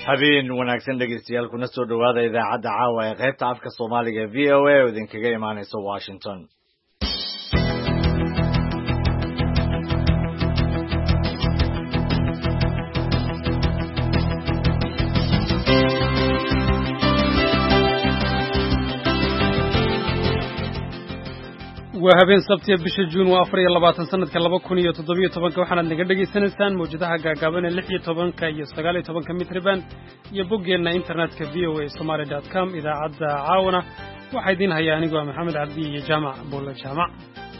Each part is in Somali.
habeen wanaagsan dhegeystayaal kuna soo dhawaada idaacadda caawa ee qaybta afka Soomaaliga ee VOA oo idinkaga imaanaysa Washington. وهابين سبتي بشهر جون وأفريل 24 سنة كلابا كونية تضبيط طبعا كوحنا نقدر سنة موجودة قابلنا اللحية طبعا كيستقالي طبعا كمتربان يبقى لنا إنترنت كفيو somali.com إذا عد عاونة وحيدين هيا نقول محمد عبدي جامع بولا جامع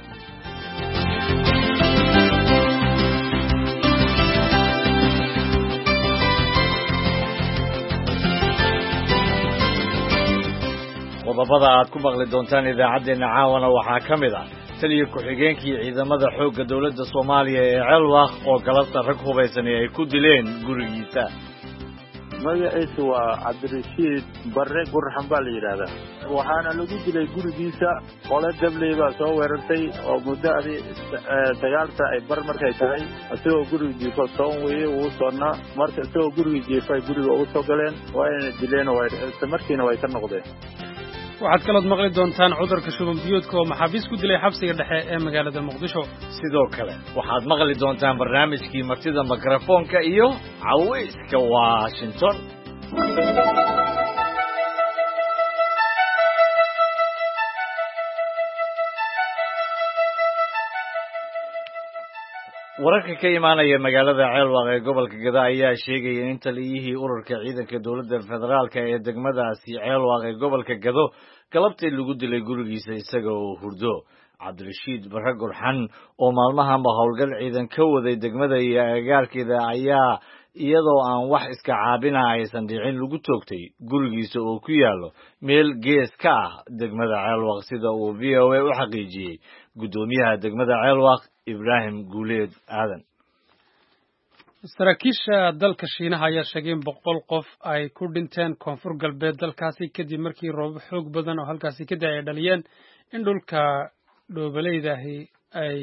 qodobada aad ku maqli doontaan idaacadeena caawana waxaa ka mid ah taliye ku-xigeenkii ciidamada xoogga dawladda Soomaaliya ee Celwaq oo galabta rag hubaysan ay ku dileen gurigiisa. magaciisu waa Cabdirashiid Barre Gurxan baa la yiraahdaa waxaana lagu dilay gurigiisa qole dabley baa soo weerartay oo muddo dagaalka ay bar markay tahay asagoo gurigiisa soo weeyay uu soona marka asagoo gurigiisa guriga uu soo galeen waana dileen markiina way ka noqdeen. waxaad kala maqli doontaan cudurka shuban biyoodka oo maxaabiis ku dilay xabsiga dhexe ee magaalada Muqdisho. sidoo kale waxaad maqli doontaan barnaamijkii martida mikrofoonka iyo caweyska Washington. wararka ka imaanaya magaalada Celwaq ee gobolka Gada ayaa sheegaya in taliyihii ururka ciidanka dawladda federaalka ee degmadaasi Celwaq ee gobolka Gado galabtii lagu dilay gurigiisa isaga oo hurdo. Cabdirashiid Barre Gurxan oo maalmahanba howlgal ciidan ka waday degmada iyo agagaarkeeda ayaa iyadoo aan wax iska caabina aysan dhicin lagu toogtay gurigiisa oo ku yaalo meel gees ka ah degmada Celwaq sida uu VOA u xaqiijiyay gudoomiyaha degmada Celwaq Ibrahim Guuleed Aadan. saraakiisha dalka Shiinaha ayaa sheegay in 100 qof ay ku dhinteen koonfur galbeed dalkaasi kadib markii roob xoog badan oo halkaasi ka da'ay dhaliyeen in dhulka dhoobaleydahi ay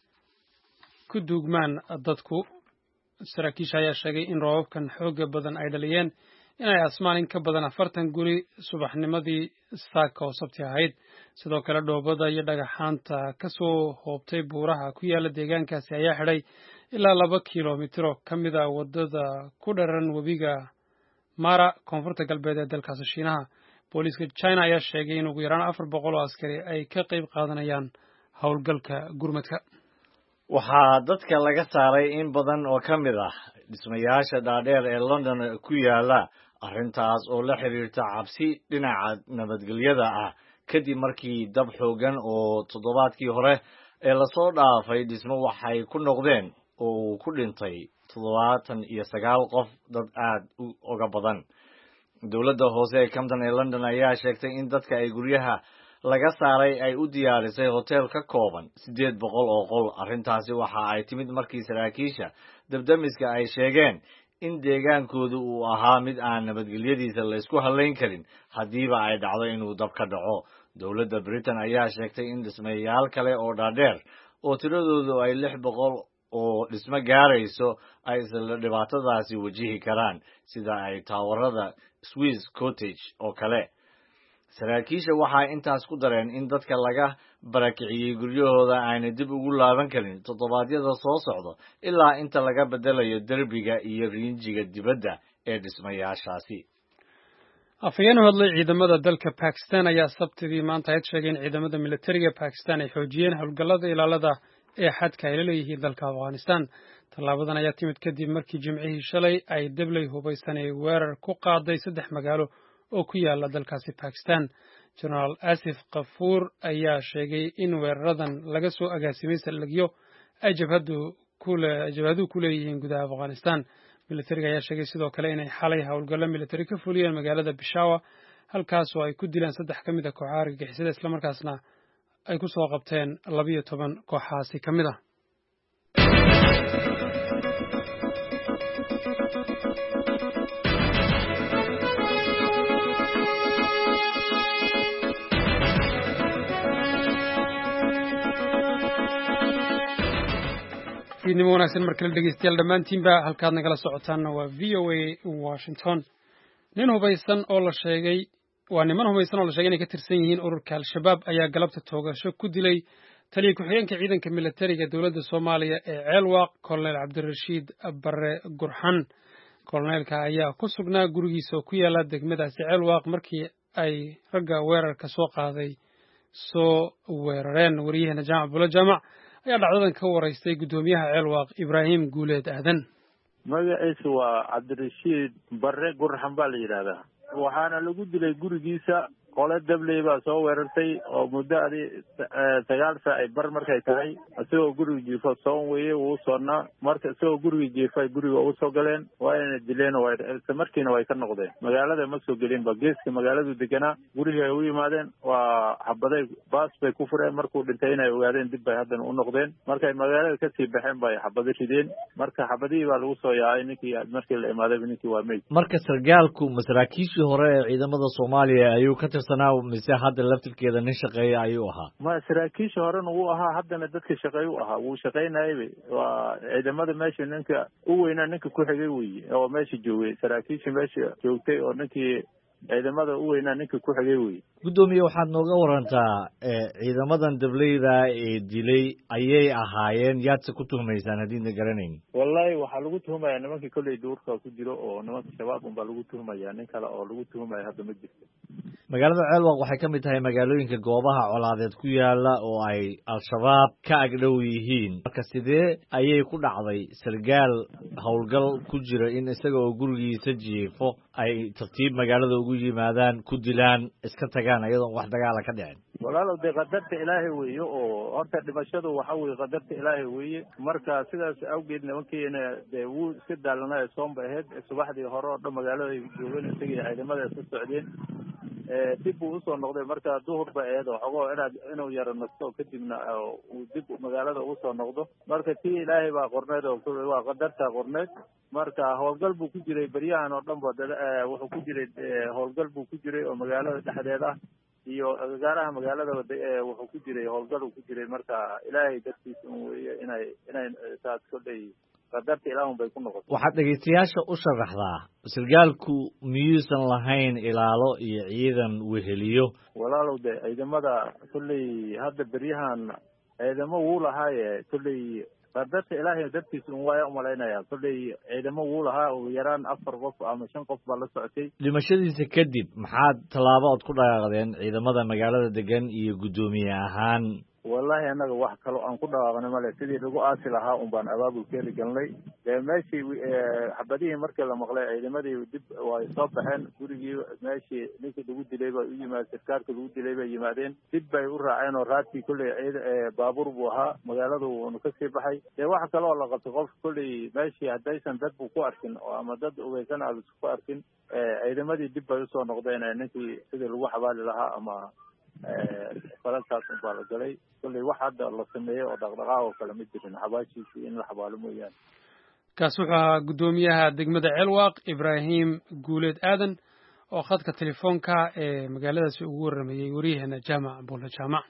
ku duugmaan dadku. saraakiisha ayaa sheegay in roobabkan xoog badan ay dhaliyeen inay asmaan in ka badan 40 guri subaxnimadii saaka oo sabti ahayd. sidoo kale dhoobada iyo dhagaxaanta ka soo hoobtay buuraha ku yaala deegaankaasi ayaa xidhay ilaa 2 kiiloomitir oo ka mid ah wadada ku dharan webiga Mara koonfurta galbeed ee dalkaasi Shiinaha. booliiska China ayaa sheegay in ugu yaraan 400 oo askari ay ka qayb qaadanayaan howlgalka gurmadka. waxaa dadka laga saaray in badan oo ka mid ah dhismayaasha dhaadheer ee London ku yaala arrintaas oo la xiriirta cabsi dhinaca nabadgelyada ah kadib markii dab xoogan oo toddobaadkii hore ee la soo dhaafay dhismo waxay ku noqdeen oo ku dhintay 79 qof dad aad uga badan. dawladda hoose ee Camden ee London ayaa sheegtay in dadka ay guryaha laga saaray ay u diyaarisay hotel ka kooban 800 oo qol. arrintaasi waxa ay timid markii saraakiisha dabdamiska ay sheegeen in deegaankoodu uu ahaa mid aan nabadgelyadiisa la isku halayn karin hadiiba ay dhacdo inuu dab ka dhaco. dawladda Britain ayaa sheegtay in dhismayaal kale oo dhaadheer oo tiradoodu ay 600 oo dhismo gaarayso ay isla dhibaatadaasi wajihi karaan sida ay taawarada Swiss Cottage oo kale. saraakiisha waxay intaas ku dareen in dadka laga barakiciyay guryahooda ayna dib ugu laaban karin toddobaadyada soo socda ilaa inta laga bedelayo derbiga iyo rinjiga dibadda ee dhismayaashaasi. afayeen u hadlay ciidamada dalka Pakistan ayaa sabtidii maanta ay sheegeen ciidamada militariga Pakistan ay xoojiyeen howlgallada ilaalada ee xadka ay leeyihiin dalka Afghanistan. tallaabadan ayaa timid kadib markii jimcihii shalay ay dabley hubaysan ay weerar ku qaaday 3 magaalo oo ku yaala dalkaasi Pakistan. General Asif Ghafoor ayaa sheegay in weeraradan laga soo agaasimay salagyo ay jabhadu ku leeyihiin gudaha Afghanistan. militariga ayaa sheegay sidoo kale inay xalay howlgallo militari ka fuliyeen magaalada Peshawar halkaas oo ay ku dileen 3 ka mid ah kooxaha argagixisada isla markaasna ay ku soo qabteen 12 kooxaasi ka mid ah. fiidnimo wanaagsan markale dhegeystayaal dhammaantiinba halkaad nagala socotaanna waa VOA Washington. niman hubaysan oo la sheegay inay ka tirsan yihiin ururka al-shabaab ayaa galabta toogasho ku dilay taliya ku-xigeenka ciidanka militariga dowladda Soomaaliya ee Ceelwaaq Colonel Cabdirashiid Barre Gurxan. Colonelka ayaa ku sugnaa gurigiisa oo ku yaala degmadaasi Ceelwaaq markii ay ragga weerarka soo qaaday soo weerareen. Wariyahana Jaamac Bulo Jaamac ayaa dhacdadan ka waraystay gudoomiyaha Ceelwaaq Ibraahim Guuleed Aadan. magaciisu waa Cabdirashiid Barre Gurxan baa la yiraahdaa, waxaana lagu dilay gurigiisa. qole dabley baa soo weerartay oo muddo 9 saac ay bar markay tahay, isagoo guriga jiifo soo weeyay wuu soonnaa. marka isagoo guriga jiifay guriga ugu soo galeen, waayna dileen oo markiina way ka noqdeen. magaalada ma soo gelin ba, geeska magaaladu deganaa guriga ay u yimaadeen, waa xabaday baas bay ku fureen. markuu dhintay inay ogaadeen dib bay haddana u noqdeen. markay magaalada kasii baxeen bay xabado rideen. marka xabadihii baa lagu soo yaacay. ninkii markii la imaaday ninkii waa meyd. marka sargaalku masaakiishii hore ee ciidamada Soomaaliya ayuu ka mise hadda laftirkeeda nin shaqeeya ayuu ahaa? ma saraakiisha horena wuu ahaa, haddana dadka shaqeeya u ahaa. wuu shaqaynayay. waa ciidamada meesha ninka u weynaa ninka ku xigay weeye oo meesha joogay. saraakiisha meesha joogtay oo ninkii ciidamada u weynaa ninka ku xigay weeye. gudoomiye, waxaad nooga warantaa ciidamadan dableyda ee dilay ayay ahaayeen? yaadse ku tuhmaysaan haddiidna garanayn? wallahi waxaa lagu tuhmayaa nimankii kolley duurka ku jiro oo nimanka shabaab unbaa lagu tuhmayaa. nin kale oo lagu tuhmaya hadda ma jirto. magaalada Ceelwaaq waxay ka mid tahay magaalooyinka goobaha colaadeed ku yaala oo ay al-shabaab ka agdhow yihiin. marka sidee ayay ku dhacday sargaal howlgal ku jira in isaga oo gurigiisa jiifo ay tartiib magaalada ugu yimaadaan, ku dilaan, iska tagaan iyadoon wax dagaala ka dhicin? walaalow dee qadarta ilaahay weeye, oo horta dhimashadu waxa weeye qadarta ilaahay weeye. marka sidaas awgeed nimankiina dee wuu iska daalanaya, soon bay ahayd. subaxdii hore oo dhan magaalada ay joogeen, isagii ciidamada iska socdeen. dib buu usoo noqday. marka duhur bay ahayd oo xogoo inuu yaro nasto kadibna uu dib magaalada usoo noqdo. marka tii ilaahay baa qorneed oo waa qadarta qorneed. marka howlgal buu ku jiray beryahan oo dhan ba wuxuu ku jiray howlgal buu ku jiray oo magaalada dhexdeeda ah iyo agagaaraha magaalada wuxuu ku jiray howlgal uu ku jiray. marka ilaahay dartiisa weeye inay taas kolley qadarta ilaahun bay ku noqotay. waxaad dhegeystayaasha u sharaxdaa sargaalku miyuusan lahayn ilaalo iyo ciidan weheliyo? walaalow de ciidamada kolley hadda beryahan ciidamo wuu lahaaye kolley qadarta ilaahay dartiisa waaya umalaynaya. kolley ciidamo wuu lahaa ugu yaraan 4 qof ama 5 qof baa la socotay. dhimashadiisa kadib maxaad tallaabo ood ku dhaqaaqdeen ciidamada magaalada degan iyo guddoomiye ahaan? wallahi annaga wax kalo aan ku dhawaaqnay male. sidii lagu aasi lahaa un baan abaabulkeeda galnay. dee meeshii xabadihii markii la maqlay ciidamadii dib way soo baxeen. gurigii meeshii ninkii lagu dilay bay u yimaadeen, sarkaalka lagu dilay bay yimaadeen. dib bay u raaceen oo raadkii kolley baabuur buu ahaa. magaaladu wuuna kasii baxay. dee wax kale oo la qabtay qof kolley meeshii haddaysan dad buu ku arkin oo ama dad ugeysan aan isku arkin, ciidamadii dib bay usoo noqdeen. ninkii sidii lagu xabaali lahaa ama falalkaas un baa la galay. kolley wax hadda la sameeyey oo dhaqdhaqaaq oo kale ma jirin, xabaashiisii in la xabaalo mooyaane. kaas wuxuu ahaa gudoomiyaha degmada Ceelwaaq Ibraahim Guuleed Aadan oo khadka telefoonka ee magaaladaasi ugu waramayay wariyahana Jaamac Bulo Jaamac.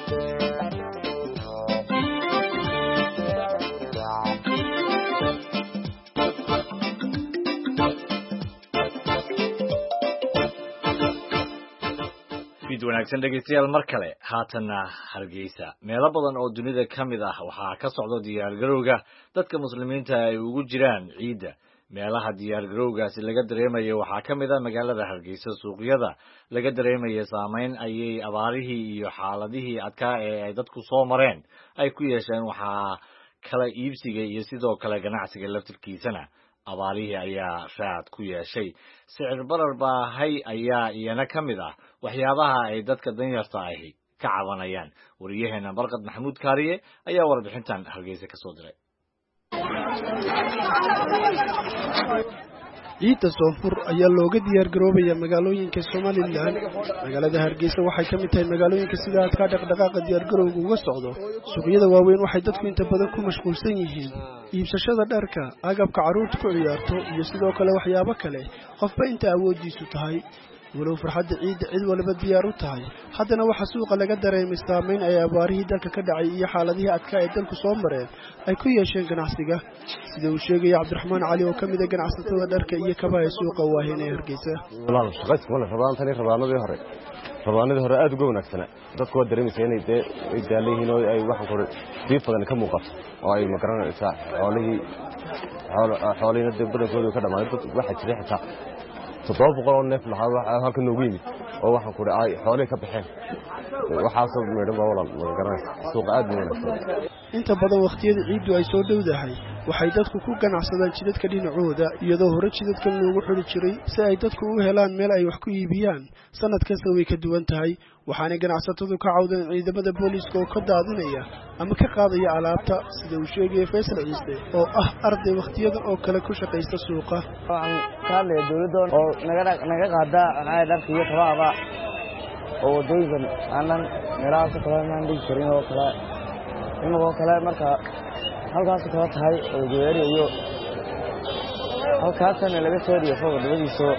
wanaagsan dhegeystayaal, mar kale haatanna Hargeysa. meelo badan oo dunida ka mid ah waxaa ka socda diyaargarowga dadka muslimiinta ay ugu jiraan ciidda. meelaha diyaargarowgaasi laga dareemayo waxaa ka mid ah magaalada Hargeysa. suuqyada laga dareemayo saameyn ayay abaarihii iyo xaaladihii adkaa ee ay dadku soo mareen ay ku yeesheen. waxaa kala iibsiga iyo sidoo kale ganacsiga laftirkiisana abaarihii ayaa raad ku yeeshay. sicir barar baahay ayaa iyana ka mid ah waxyaabaha ay dadka danyarta ahi ka cabanayaan. wariyaheena Barqad Maxamuud Kaariye ayaa warbixintan Hargeysa ka soo diray. ciidda soonfur ayaa looga diyaargaroobaya magaalooyinka Somaliland. magaalada Hargeysa waxay ka mid tahay magaalooyinka sida aadka dhaqdhaqaaqa diyaargarowga uga socdo. suuqyada waaweyn waxay dadku inta badan ku mashquulsan yihiin iibsashada dharka, agabka carruurta ku ciyaarto iyo sidoo kale waxyaabo kale qofba inta awoodiisu tahay. walow farxadda ciidda cid walba diyaar u tahay haddana waxaa suuqa laga dareemay saameyn ay abaarihii dalka ka dhacay iyo xaaladihii adkaa ee dalku soo mareen ay ku yeesheen ganacsiga sida uu sheegaya cabdiraxmaan cali oo ka mid ah ganacsatada dharka iyo kabaha ee suuqa Waaheen ee Hargeysa. walaal shaqayska wala rabaanadii hore aad uga wanaagsanaa dadku waa dareemaysaa inay daaleeyihiin oo ay waxaan kore diib badan ka muuqato oo ay ma garanaysaa xoolihii dad badankooda ka dhamaaday dad waxa jiray xitaa 700 oo neef lahaa halka noogu yimid oo waxaan kore ay xoolihii ka baxeen waxaasoo meedhan baa walaal ma garanaysaa suuqa aad u wanaagsan inta badan waqtiyada ciiddu ay soo dhowdahay waxay dadku ku ganacsadaan jidadka dhinacooda iyadoo hore jidadkan loogu xidhi jiray si ay dadku u helaan meel ay wax ku iibiyaan sanad kasta way ka duwan tahay waxaanay ganacsatadu ka cawdeen ciidamada booliiska oo ka daadinaya ama ka qaadaya alaabta sida uu sheegay Faysal Ciise oo ah arday waqtiyadan oo kale ku shaqaysta suuqa kaalay dawladda oo naga qaada dharka iyo tabaaba oo wadooyin aanan meelaha kale aan dhigi karin oo kale inagoo kale marka halkaas ka tahay oo geeri iyo halkaasna laga soo dhigay fog dabadiiso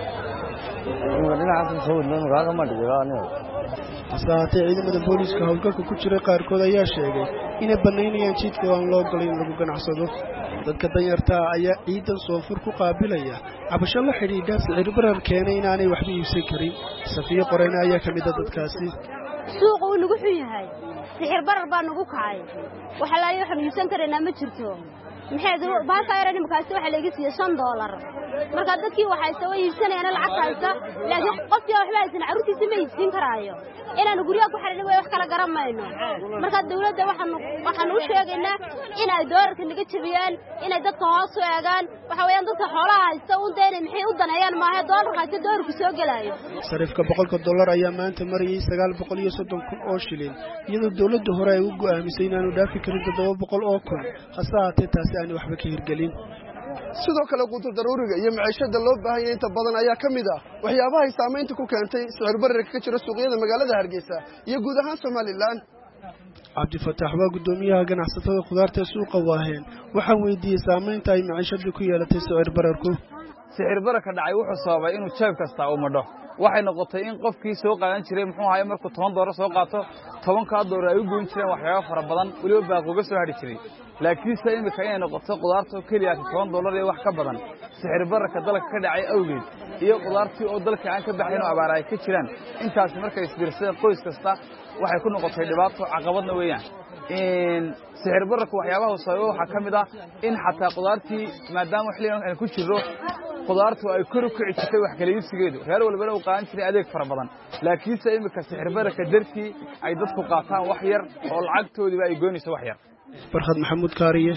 in dhinacaas soo wadno magaalada ma dhigaano asaatee ciidamada booliiska howlgalka ku jira qaarkood ayaa sheegay inay banaynayaan jidka aan loo galin lagu ganacsado dadka danyarta ayaa ciidan soonfur ku qaabilaya cabasho la xidhiidha sicir barar keenay inaanay waxba iibsan karin Safiyo Qoreyna ayaa ka mid ah dadkaasi suuqa uu nagu xun yahay sicir barar baa nagu kacay waxa la yiraahdo iibsan karana ma jirto maxay baasa yareen markaas waxa laga siiyay $5 marka dadkii waxay soo iibsanayaan lacag haysta laakiin qofkii waxba aysan carruurtiisa ma iibsan karaayo inaan guriga ku xirnay wax kala garamayno marka dawladda waxaan u sheegaynaa in ay doorka naga jabiyaan in ay dadka hoos u eegaan waxa weeyaan dadka xoolaha haysta u deynay maxay u danayaan maaha doolarka doorku soo galaayo sarifka $100 ayaa maanta marayay 930 oo shilin iyadoo dawladda hore ay u go'aamisay inaanu dhaafi karin 700 oo kun hasaatee taasi aan waxba ka hirgelin sidoo kale quutul daruuriga iyo maciishada loo baahan yahay inta badan ayaa ka mid ah waxyaabaha ay saameynta ku keentay sicir bararka ka jira suuqyada magaalada Hargeysa iyo guud ahaan Soomaaliland Cabdi Fataax waa gudoomiyaha ganacsatada khudaarta suuqa Waaheen waxaan weydiiyay saameynta ay maciishadu ku yeelatay sicir bararku sicir bararka dhacay wuxuu sababay inuu jeeb kasta u madho waxay noqotay in qofkii soo qaadan jiray muxuu ahaay markuu $10 soo qaato $10 ay u goyn jireen waxyaabo fara badan waliba baaqooga soo hadhi jiray laakiin imika inay noqoto qudaarta kaliya $10 iyo wax ka badan sicir bararka dalka ka dhacay awgeed iyo qudaartii oo dalka aan ka baxayn oo abaar ay ka jiraan intaas markay isbiirsadeen qoys kasta waxay ku noqotay dhibaato caqabadna weeyaan sicir bararka waxyaabaha uu sababay waxa kamid ah in xataa qudaartii maadaama xilligan ay ku jiro qudaartu ay kor u kici jirtay wax kala iibsigeedu reer walba uu qaadan jiray adeeg fara badan laakiin imika sicir bararka dartii ay dadku qaataan wax yar oo lacagtoodiba ay goynayso wax yar Farxad Maxamuud Kaariye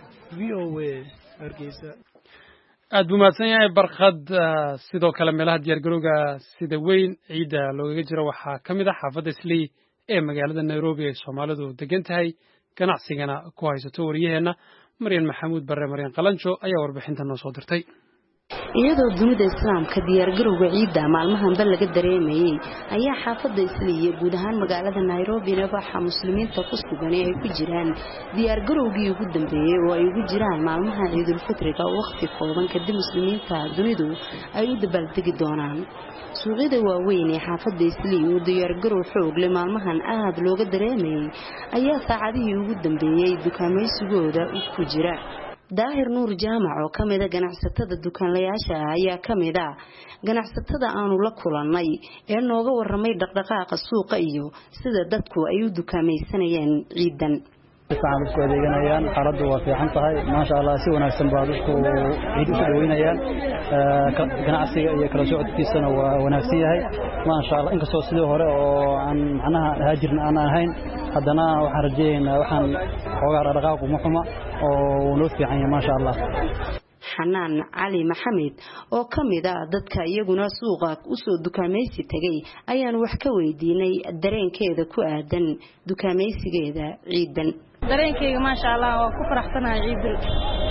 VOA Hargeysa aad buu mahadsan yahay Barkhad sidoo kale meelaha diyaar garowga sida weyn ciida looga jiro waxaa ka mid ah xaafadda Islii ee magaalada Nairobi ee Soomaalidu degan tahay ganacsigana ku haysato wariyaheena Maryan Maxamuud Barre Maryan Qalanjo ayaa warbixinta noo soo dirtay iyadoo dunida islaamka diyaar garowga ciida maalmahan bal laga dareemayay ayaa xaafadda Islii guud ahaan magaalada Nairobi waxa muslimiinta ku sugan ay ku jiraan diyaar garowgii ugu dambeeyay oo ay ugu jiraan maalmaha Ciidul Fitriga waqti kooban kadib muslimiinta dunidu ay u dabaaldegi doonaan suuqyada waaweyn ee xaafadda Islii oo diyaar garow xoog leh maalmahan aad looga dareemayay ayaa saacadihii ugu dambeeyay dukaamaysigooda ku jira Daahir Nuur Jaamac oo kamid ah ganacsatada dukaanlayaasha ayaa kamid ah ganacsatada aanu la kulannay ee nooga warramay dhaqdhaqaaqa suuqa iyo sida dadku ay u dukaamaysanayeen ciidan waxaan isku adeeganayaan xaaladdu waa fiican tahay maasha Allah si wanaagsan baa dadku ciid u dhaweynayaan ganacsiga iyo kala socodkiisana waa wanaagsan yahay maasha Allah inkastoo sidoo hore oo aan macnaha haajirna aan ahayn haddana waxaan rajaynayaa waxaan xoogaa dhaqdhaqaaqu muxuma oo loo fiican yahay maasha Allah Xanaan Cali Maxamed oo kamid ah dadka iyaguna suuqa u soo dukaamaysi tagay ayaan wax ka weydiinay dareenkeeda ku aadan dukaamaysigeeda ciidan dareenkayga maasha Allah waa ku faraxsanahay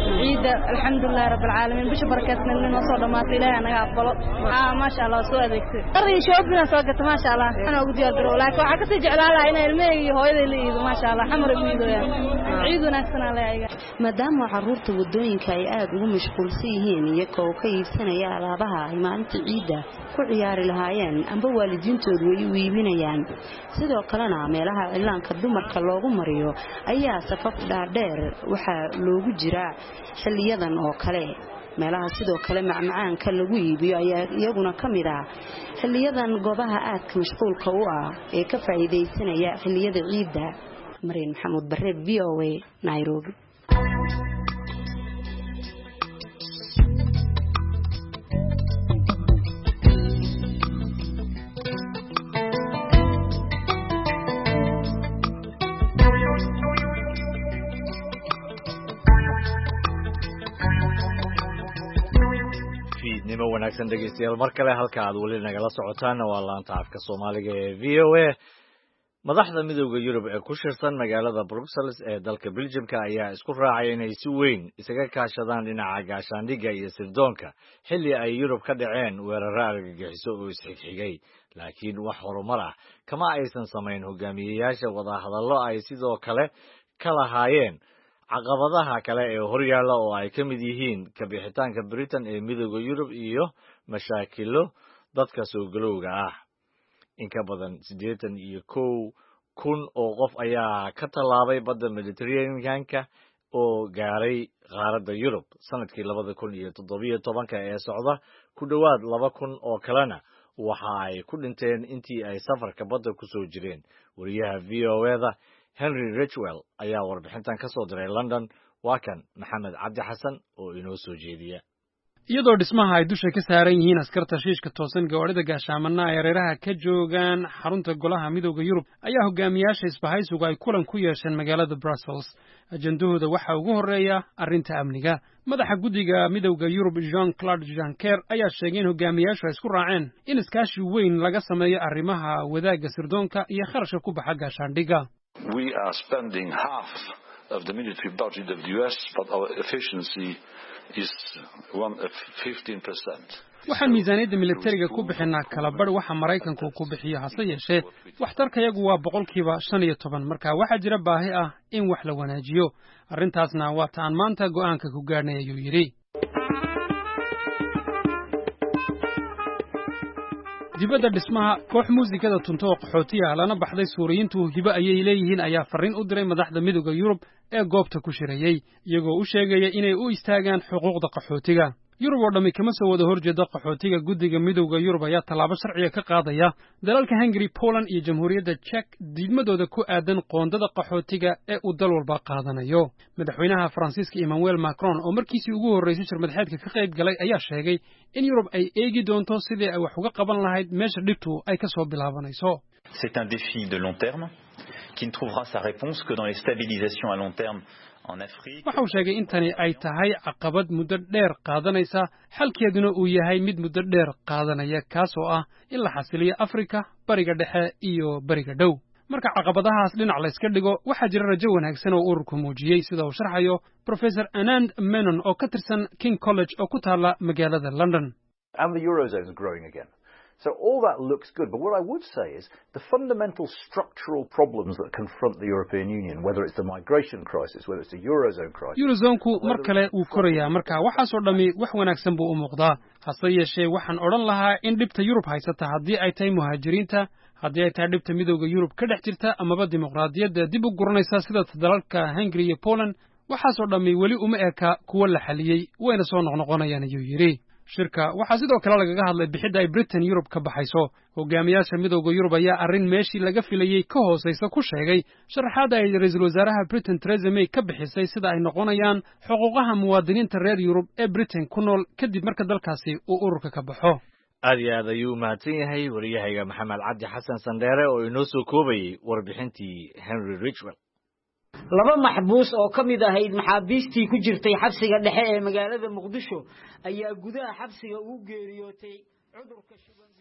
عيد الحمد لله رب العالمين بش بركتنا من وصل ما إلهي أنا أقبله ما شاء الله سوى ذيك قري شوفنا سوقت ما شاء الله أنا أقول أدرو لكن وحكت يجعل على عين المي هو اللي ما شاء الله حمر بيدو يعني عيدنا سنة لا maadaama carruurta wadooyinka ay aad ugu mashquulsan yihiin iyagoo ka iibsanaya alaabaha ay maalinta ciidda ku ciyaari lahaayeen amba waalidiintoodu way u iibinayaan sidoo kalena meelaha cilaanka dumarka loogu mariyo ayaa safaf dhaadheer waxa loogu jiraa xilliyadan oo kale meelaha sidoo kale macmacaanka lagu iibiyo ayaa iyaguna kamid ah xilliyadan goobaha aadka mashquulka u ah ee ka faa'iideysanaya xilliyada ciidda Mariin Maxamuud Barre VOA Nairobi fiidnimo wanaagsan dhegeystayaal mar kale halka aad weli nagala socotaana waa laanta afka Soomaaliga ee VOA madaxda midowga Yurub ee ku shirsan magaalada Brussels ee dalka Belgiumka ayaa isku raacay inay si weyn isaga kaashadaan dhinaca gaashaandhigga iyo sirdoonka xilli ay Yurub ka dhaceen weerar argagixiso oo isxigxigay laakiin wax horumar ah kama aysan samayn hogaamiyayaasha wada hadallo ay sidoo kale ka lahaayeen caqabadaha kale ee horyaalla oo ay ka mid yihiin ka bixitaanka Britain ee midowga Yurub iyo mashaakilo dadka soo galowga ah in ka badan 81,000 oo qof ayaa ka tallaabay badda Mediterranean-ka oo gaaray qaaradda Yurub sanadkii 2017 ee socda ku dhawaad 2,000 oo kalena waxa ay ku dhinteen intii ay safarka badda ku soo jireen wariyaha VOA-da Henry Ridgwell ayaa warbixintan ka soo diray London waa kan Maxamed Cabdi Xasan oo inoo soo jeediya iyadoo dhismaha ay dusha ka saaran yihiin askarta shiishka toosan gawaarida gaashaamana ay reeraha ka joogaan xarunta golaha midowga Yurub ayaa hogaamiyaasha isbahaysigu ay kulan ku yeesheen magaalada Brussels ajandahooda waxa ugu horeeya arrinta amniga madaxa guddiga midowga Yurub Jean-Claude Juncker ayaa sheegay in hogaamiyaashu ay isku raaceen in iskaashi weyn laga sameeyo arrimaha wadaagga sirdoonka iyo kharashka ku baxa gaashaandhigga We are spending half of the military budget of the US, but our efficiency is 15%. waxaan miisaaniyadda militariga ku bixinaa kala badh waxa Maraykanku ku bixiyo hase yeeshee waxtarkayagu waa 15%. marka waxaa jira baahi ah in wax la wanaajiyo arrintaasna waa taan maanta go'aanka ku gaarnay ayuu yiri dibadda dhismaha koox muusikada tunto oo qaxootiga lana baxday Suuriyiintu hibo ayay leeyihiin ayaa fariin u diray madaxda midowga Yurub ee goobta ku shirayay iyagoo u sheegaya inay u istaagaan xuquuqda qaxootiga Yurub oo dhami kama soo wada horjeeda qaxootiga guddiga midowga Yurub ayaa tallaabo sharciga ka qaadaya dalalka Hungary, Poland iyo Jamhuuriyadda Czech diidmadooda ku aadan qoondada qaxootiga ee uu dal walba qaadanayo madaxweynaha Faransiiska Emmanuel Macron oo markiisii ugu horeysay shirmadaxeedka ka qayb galay ayaa sheegay in Yurub ay eegi doonto sidii ay wax uga qaban lahayd meesha dhibtu ay ka soo bilaabanayso C'est un défi de long terme qui ne trouvera sa réponse que dans les stabilisations à long terme waxa uu sheegay in tani ay tahay caqabad muddo dheer qaadanaysa xalkeeduna uu yahay mid muddo dheer qaadanaya kaas oo ah in la xasiliyo Afrika bariga dhexe iyo bariga dhow marka caqabadahaas dhinac la iska dhigo waxaa jira rajo wanaagsan oo ururku muujiyay sida uu sharxayo Professor Anand Menon oo ka tirsan King College oo ku taala magaalada London and the eurozone is growing again. So all that looks good, but what I would say is the fundamental structural problems that confront the European Union, whether it's the migration crisis, whether it's the eurozone crisis. Eurozone-ku mar kale uu koraya marka waxaas oo dhami wax wanaagsan buu u muuqdaa hase yeeshee waxaan odhan lahaa in dhibta Yurub haysata haddii ay tahay muhaajiriinta haddii ay tahay dhibta midowga Yurub ka dhex jirta amaba dimuqraadiyadda dib u guranaysa sida dalalka Hungary iyo Poland waxaas oo dhami weli uma eka kuwa la xaliyay wayna soo noqnoqonayaan ayuu yiri shirka waxaa sidoo kale lagaga hadlay bixidda ay Britain Yurub ka baxayso hogaamiyaasha midowga Yurub ayaa arrin meeshii laga filayay ka hooseysa ku sheegay sharaxaada ay ra'iisul wasaaraha Britain Theresa May ka bixisay sida ay noqonayaan xuquuqaha muwaadiniinta reer Yurub ee Britain ku nool kadib marka dalkaasi uu ururka ka baxo aad iyo aad ayuu mahadsan yahay wariyahayga Maxamed Cabdi Xasan Sandheere oo inoo soo koobayay warbixintii Henry Ridgwell laba maxbuus oo ka mid ahayd maxaabiistii ku jirtay xabsiga dhexe ee magaalada Muqdisho ayaa gudaha xabsiga ugu geeriyootay cudurka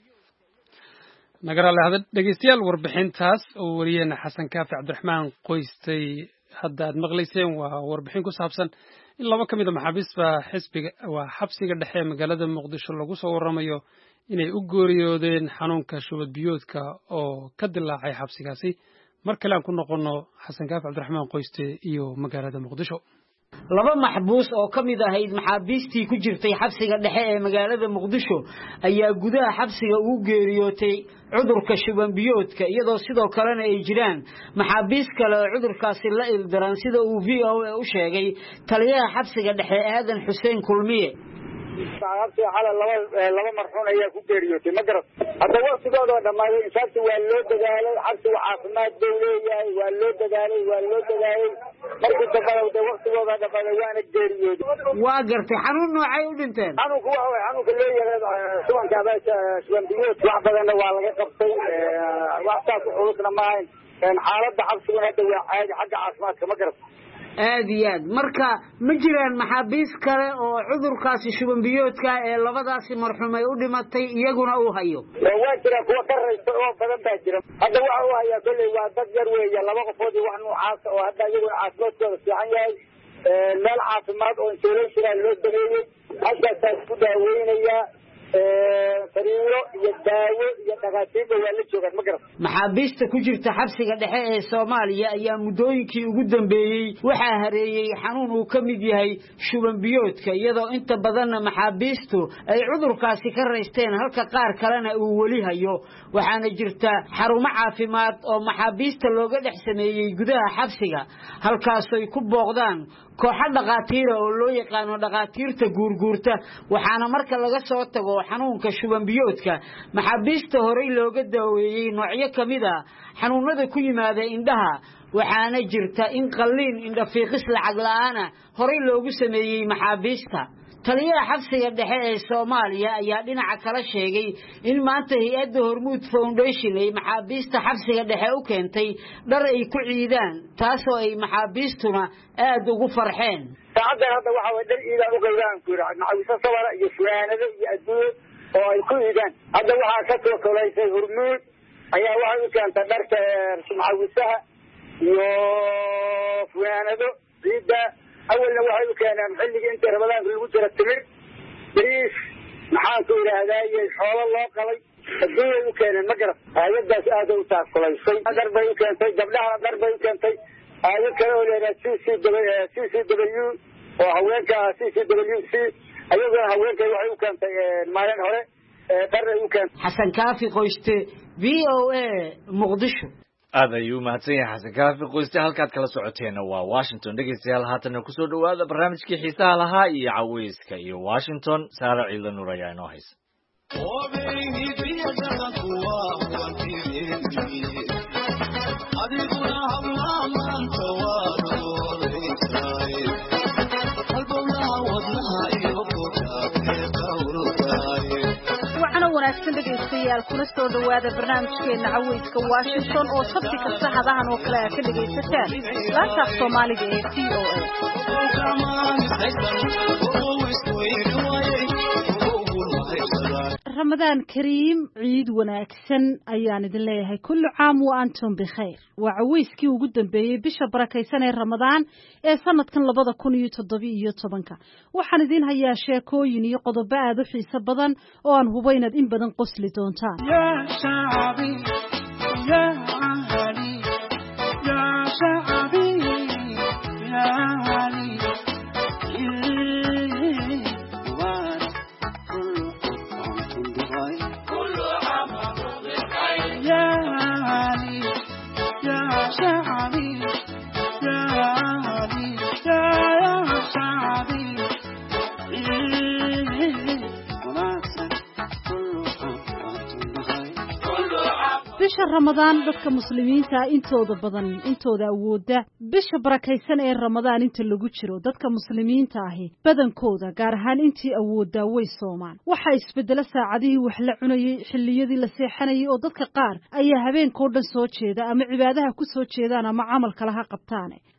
nagaraale dhegeystayaal warbixintaas oo wariyayna Xasan Kaafi Cabdiraxmaan qoystay hadda aad maqlayseen waa warbixin ku saabsan in laba ka mid a maxaabiista xabsiga dhexe ee magaalada muqdisho lagu soo waramayo inay u geeriyoodeen xanuunka shubad biyoodka oo ka dilaacay xabsigaasi mar kale aan ku noqono xasan kaafi cabdiraxmaan qoyste iyo magaalada muqdisho laba maxbuus oo ka mid ahayd maxaabiistii ku jirtay xabsiga dhexe ee magaalada muqdisho ayaa gudaha xabsiga ugu geeriyootay cudurka shuban biyoodka iyadoo sidoo kalena ay jiraan maxaabiis kale oo cudurkaasi la ildaran sida uu VOA u sheegay taliyaha xabsiga dhexe aadan xuseen kulmiye saxaabtii xalay laba marxuun ayaa ku geeriyootay ma garad hadda waqtigooda dhammaaday insaabta waa loo dadaalay xabsiga caafimaad buu leeyahay waa loo dadaalay markii dambana de waqtigooda dhammaaday waana geeriyooday waa gartay xanuun noocay u dhinteen xanuunka waxa way xanuunka loo yaqaan shubanka shuban biyood wax badanna waa laga qabtay wax saas culusna ma ahayn xaaladda xabsiguna hadda waa caadi xagga caafimaadka ma garad aad iyo aad marka ma jiraan maxaabiis kale oo cudurkaasi shuban biyoodka ee labadaasi marxuum ay u dhimatay iyaguna uu hayo waa jira kuwa ka raysta oo badan baa jira hadda waxa uu hayaa kolley waa dad yar weeye laba qofood iyo wax noocaas oo hadda iyaguna caafimaadkooda fiican yahay meel caafimaad oo insulation loo sameeyey halkaasaa ku daaweynayaa sariiro iyo daawo iyo dhakhaatiirba waa la joogaan ma garan maxaabiista ku jirta xabsiga dhexe ee Soomaaliya ayaa muddooyinkii ugu dambeeyay waxaa hareeyay xanuun uu ka mid yahay shuban biyoodka iyadoo inta badan maxaabiistu ay cudurkaasi ka raysteen halka qaar kalena uu weli hayo waxaana jirta xarumo caafimaad oo maxaabiista looga dhex sameeyay gudaha xabsiga halkaas ay ku booqdaan kooxo dhaqaatiir oo loo yaqaan dhaqaatiirta guurguurta waxaana marka laga soo tago xanuunka shuban biyoodka maxaabiista hore looga daaweeyay noocyo kamid ah xanuunada ku yimaada indhaha waxaana jirta in qalliin indha fiiqis lacag la'aan hore loogu sameeyay maxaabiista taliyaha xabsiga dhexe ee Soomaaliya ayaa dhinaca kala sheegay in maanta hay'adda Hormuud Foundation ay maxaabiista xabsiga dhexe u keentay dhar ay ku ciidaan taasoo ay maxaabiistuna aad ugu farxeen hadda waxa way dhar ciidaan u qaybaan ku yiraahdo maxaabiista sabara iyo funaanado iyo adduun oo ay ku ciidaan hadda waxa ka soo kalaysay Hormuud ayaa waxa u keentay dharka maxaabiistaha iyo funaanado ciida أولا واحد كان محلي أنت رمضان في الوجرة التمر بريش محاكو إلى هدايا حول الله قلي الدنيا كان المقرب هذا الداس آدو تاكل شيء ضربة يمكن تي قبلها ضربة يمكن تي هذا كانوا لنا سي سي دبليو وهواك سي سي دبليو سي أيضا هواك يمكن تي المالين هوري ضربة يمكن حسن كافي قوشتي VOA مقدشو aad ayuu mahadsan yahay xasan kaafi qoyste halkaad kala socoteena waa Washington dhegeystayaal haatan ku soo dhawaada barnaamijkii xiisaha lahaa iyo caweyska iyo Washington Saara Ciidla Nuur ayaa inoo haysa wanaagsan dhegeystayaal kuna soo dhawaada barnaamijkeena caweyska Washington oo sabti kasta hadahan oo kale ka dhegeysataan laanta Soomaaliga ee VOA Ramadan Kareem ciid wanaagsan ayaan idin leeyahay kullu caam wa antum bikhair waa caweyskii ugu dambeeyay bisha barakaysan ee Ramadan ee sanadkan 2017 waxaan idin hayaa sheekooyin iyo qodobo aad u xiiso badan oo aan hubo inaad in badan qosli doontaan ya shaabi ya ahli ya shaabi ya ahli bisha Ramadaan dadka muslimiinta intooda badan intooda awooda bisha barakaysan ee Ramadaan inta lagu jiro dadka muslimiinta ahi badankooda gaar ahaan intii awooda way soomaan waxa isbedela saacadihii wax la cunayay xilliyadii la seexanayay oo dadka qaar ayaa habeenkoo dhan soo jeeda ama cibaadaha ku soo jeedaan ama camal kale ha qabtaan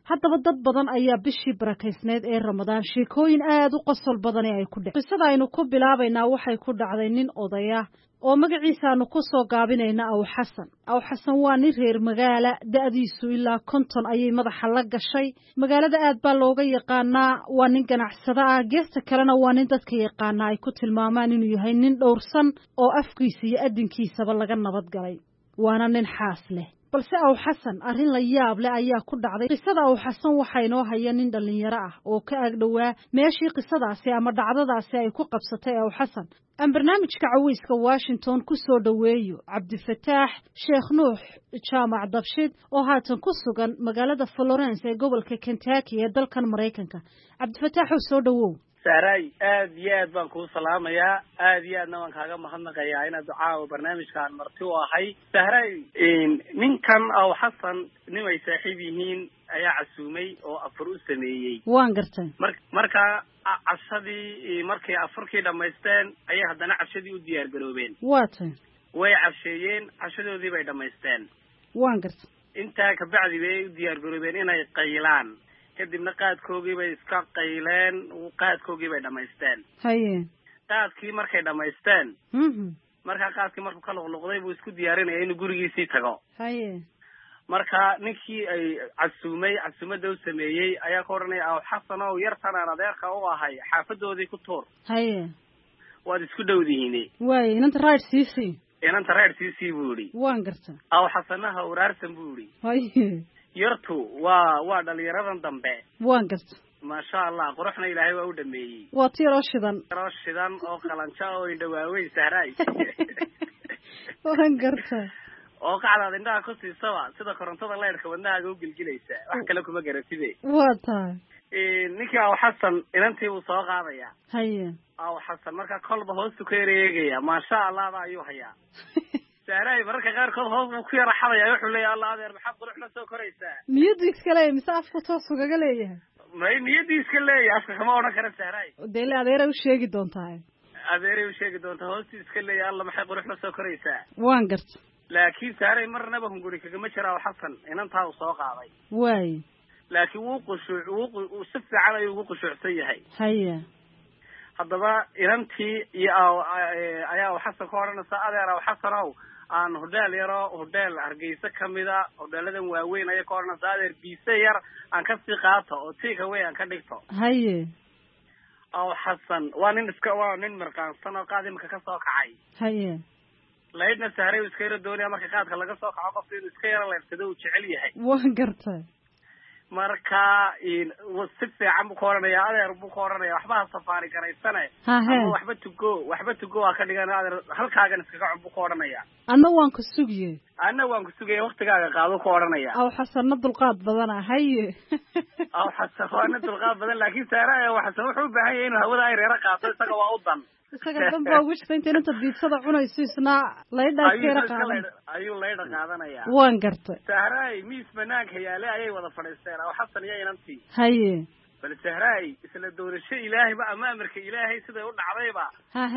haddaba dad badan ayaa bishii barakaysneed ee ramadaan sheekooyin aad u qosol badani ay ku dhaceen qisada aynu ku bilaabaynaa waxay ku dhacday nin odaya oo magaciisaanu ku soo gaabinayna aw xasan waa nin reer magaala da'diisu ilaa 50 ayay madaxa la gashay magaalada aad baa looga yaqaanaa waa nin ganacsada ah geesta kalena waa nin dadka yaqaana ay ku tilmaamaan inuu yahay nin dhowrsan oo afkiisa iyo adinkiisaba laga nabad galay waana nin xaas leh balse aw xasan arrin la yaab leh ayaa ku dhacday qisada aw xasan waxa inoo haya nin dhalinyaro ah oo ka ag dhowaa meeshii qisadaasi ama dhacdadaasi ay ku qabsatay aw xasan aan barnaamijka caweyska Washington ku soo dhaweeyo Cabdifataax Sheekh Nuux Jaamac Dabshid oo haatan ku sugan magaalada Florence ee gobolka Kentucky ee dalkan Mareykanka Cabdifataax soo dhawow saaray aad iyo aad baan kuu salaamayaa aad iyo aadna waan kaaga mahadnaqayaa inaad ducaa barnaamijkan marti u ahay saaray ninkan aw xasan nin ay saaxiib yihiin ayaa casuumay oo afur u sameeyey waan gartay marka cashadii markay afurkii dhamaysteen ayay haddana cashadii u diyaar garoobeen waatay way casheeyeen cashadoodii bay dhamaysteen waan gartay intaa ka bacdi bay u diyaar garoobeen inay qaylaan kadibna qaadkoogii bay iska qayleen qaadkoogii bay dhamaysteen haye qaadkii markay dhamaysteen markaa qaadkii markuu ka luqluqday buu isku diyaarinaya inuu gurigiisii tago haye marka ninkii ay casuumada u sameeyey ayaa ka odhanaya aw xasan ow yartan aan adeerka u ahay xaafadoodii ku tuur haye waad isku dhowdihiine waaye inanta reer siisii buu idhi waan garta aw xasanaha uraarsan buu idhi haye yartu waa dhalinyaradan dambe waan garta maasha allah quruxna ilaahay waa u dhameeyey waa tiro shidan oo qalanjo oo indhawaaweyn sahraay waan garta oo qacdaad indhaha ku siisaba sida korontada leyrka wadnahaaga u gilgilaysa wax kale kuma garatide waa tahay ninkii aw xasan inantii buu soo qaadaya haye aw xasan marka kolba hoostu ka ereegaya maasha allahda ayuu hayaa saaray mararka qaarkood hoos buu ku yara xadaya wuxuu leeyahay allah adeer maxaad quruxna soo koraysaa niyadii iska leeyahay mise afka toos ugaga leeyahay may niyadii iska leeyahay afka kama odhan kara saaray dee adeeray u sheegi doontaa hoostii iska leeyahay allah maxay quruxna soo koraysaa waan garta laakiin saaray marnaba hunguri kagama jira aw xasan inantaa uu soo qaaday waaye laakiin wuu si fiican ayuu ugu qushuucsan yahay haya haddaba inantii iyo ayaa aw xasan ka odhanaysa adeer aw xasanow aan hodheel hargeysa kamida hodheeladan waaweyn ayay ka odhanaysa adeer biise yar aan kasii qaato oo tiika wey aan ka dhigto haye aw xasan waa nin mirqaansan oo qaad imika kasoo kacay haye laydna sahray uu iska yaro doonaya marka qaadka laga soo kaco qofka inuu iska yaro leersado uu jecel yahay waan gartay marka si fiican buu ka odhanaya adeer buu ka odhanaya waxba ha safaari garaysane ama waxba tugo waa ka dhigan adeer halkaagan iskaga cun buu ka odhanaya anna waan ku sugaya waktigaaga qaado ka odhanaya aw xasanna dulqaad badana haye aw xasan waa nin dulqaad badan laakiin saara aw xasan wuxuu u baahan yahay inuu hawada ay reero qaato isaga waa u dan isaga dan baa ugu jirta inta biidsada cunayso isna ayuu laydha qaadanaya waan gartay sahraay miis banaanka yaale ayay wada fadhiisteen aw xasan iyo inantii haye bal sahraay isla doorasho ilaahayba ama amarka ilaahay siday u dhacdayba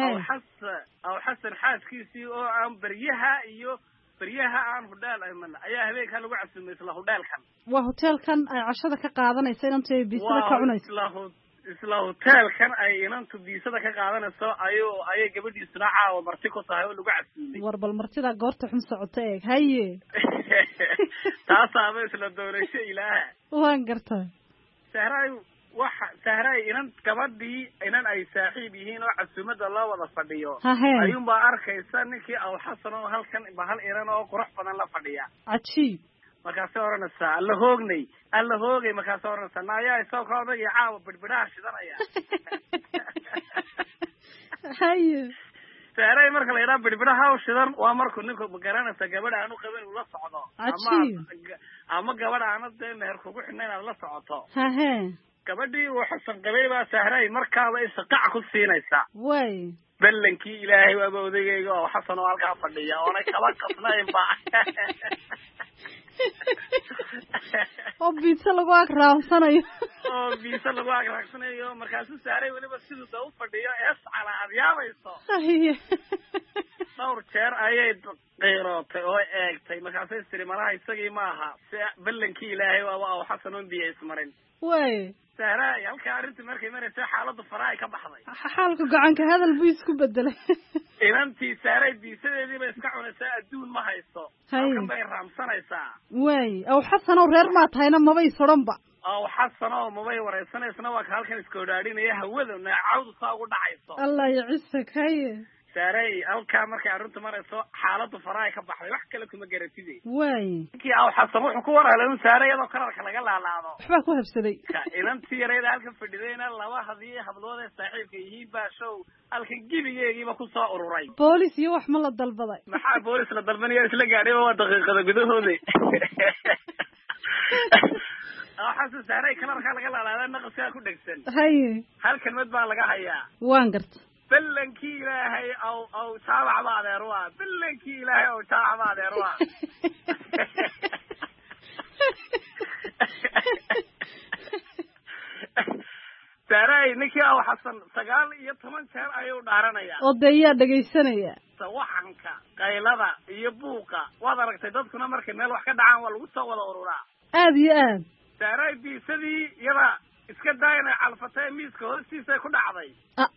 aw xasan xaaskiisii oo aan baryaha aan hudheel ayman ayaa habeenkaa lagu casuumay isla hudheelkan waa hoteelkan ay cashada ka qaadanaysa inantu ay biisada ka cunayso isla hoteelkan ay inantu biisada ka qaadanayso ayay gabadhiisuna caawa marti ku tahay oo lagu casuumay war bal martida goorta xun socota eeg haye taasaaba isla doorasho ilaaha waan gartay sahraay inan ay saaxiib yihiin oo casuumada loo wada fadhiyo ayuunbaa arkaysa ninkii aw xasan oo halkan hal inan oo qurux badan la fadhiya cajiib markaasay odhanaysaa alla hoogay markaasay odhanaysaa naayaa isagoo odagii caawa bidhbidhaha shidanaya haye saaray marka la yidhaha bidhbidhaha u shidan waa markuu ninku magaranaysa gabadha aanu qabin uu la socdo ama gabadha aana dee meher kugu xidhna inaad la socoto hahe gabadhii uu xasan qabay baa sahray markaaba isaqac ku siinaysa way ballankii ilaahay waaba odagayga oo xasan oo halkaa fadhiya oonay kala qasnayn ba oo biisa lagu agraansanayo markaasuu saaray weliba siduu da u fadhiyo eescala aad yaabayso dhowr jeer ayay qiirootay oo eegtay markaasay tiri malaha isagii maaha si ballankii ilaahay waaba aw xasan oon biyo ismarin way saaray halka arrintii markay maraysay xaaladdu faraha ay ka baxday xaalka gacanka hadal buu isku bedelay inantii saaray biisadeedii bay iska cunaysaa adduun ma hayso halkan bay raamsanaysaa way aw xasan oo reer maa tahayna mabay soranba aw xasan oo mabay wareysanaysana waa ka halkan iska odhaadhinaya hawada neecawdu saa ugu dhacayso allah yacissak haye saaray halkaa markay arrintu marayso xaaladdu faraha ka baxday wax kale kuma garatide way ninkii aw xasan wuxuu ku warhelay in saaray iyadoo kalarka laga laalaado waxbaa ku habsaday inantii yarayda halkan fadhidayna laba hadii hablood ee saaxiibka yihiin baa show halkan gebigeegiiba ku soo ururay boolis iyo wax ma la dalbaday maxaa boolis la dalbanaya isla gaadhayba waa daqiiqada gudahooda waxaase saaray kalarkaa laga laalaada naqaskaa ku dhegsan haye hal kelmad baa laga hayaa waan garta ballankii ilaahay aw jaabac ba adeer waa ballankii ilaahay aw jaabac ba adeer waa saaray ninkii aw xasan 19 jeer ayuu dhaaranayaa oo deeyaa dhegaysanaya sawaxanka qaylada iyo buuqa waad aragtay dadkuna markay meel wax ka dhacaan waa lagu soo wada ururaa aad iyo aad saaray biisadii iyada iska daayna calfatay miiska hoostiisa ku dhacday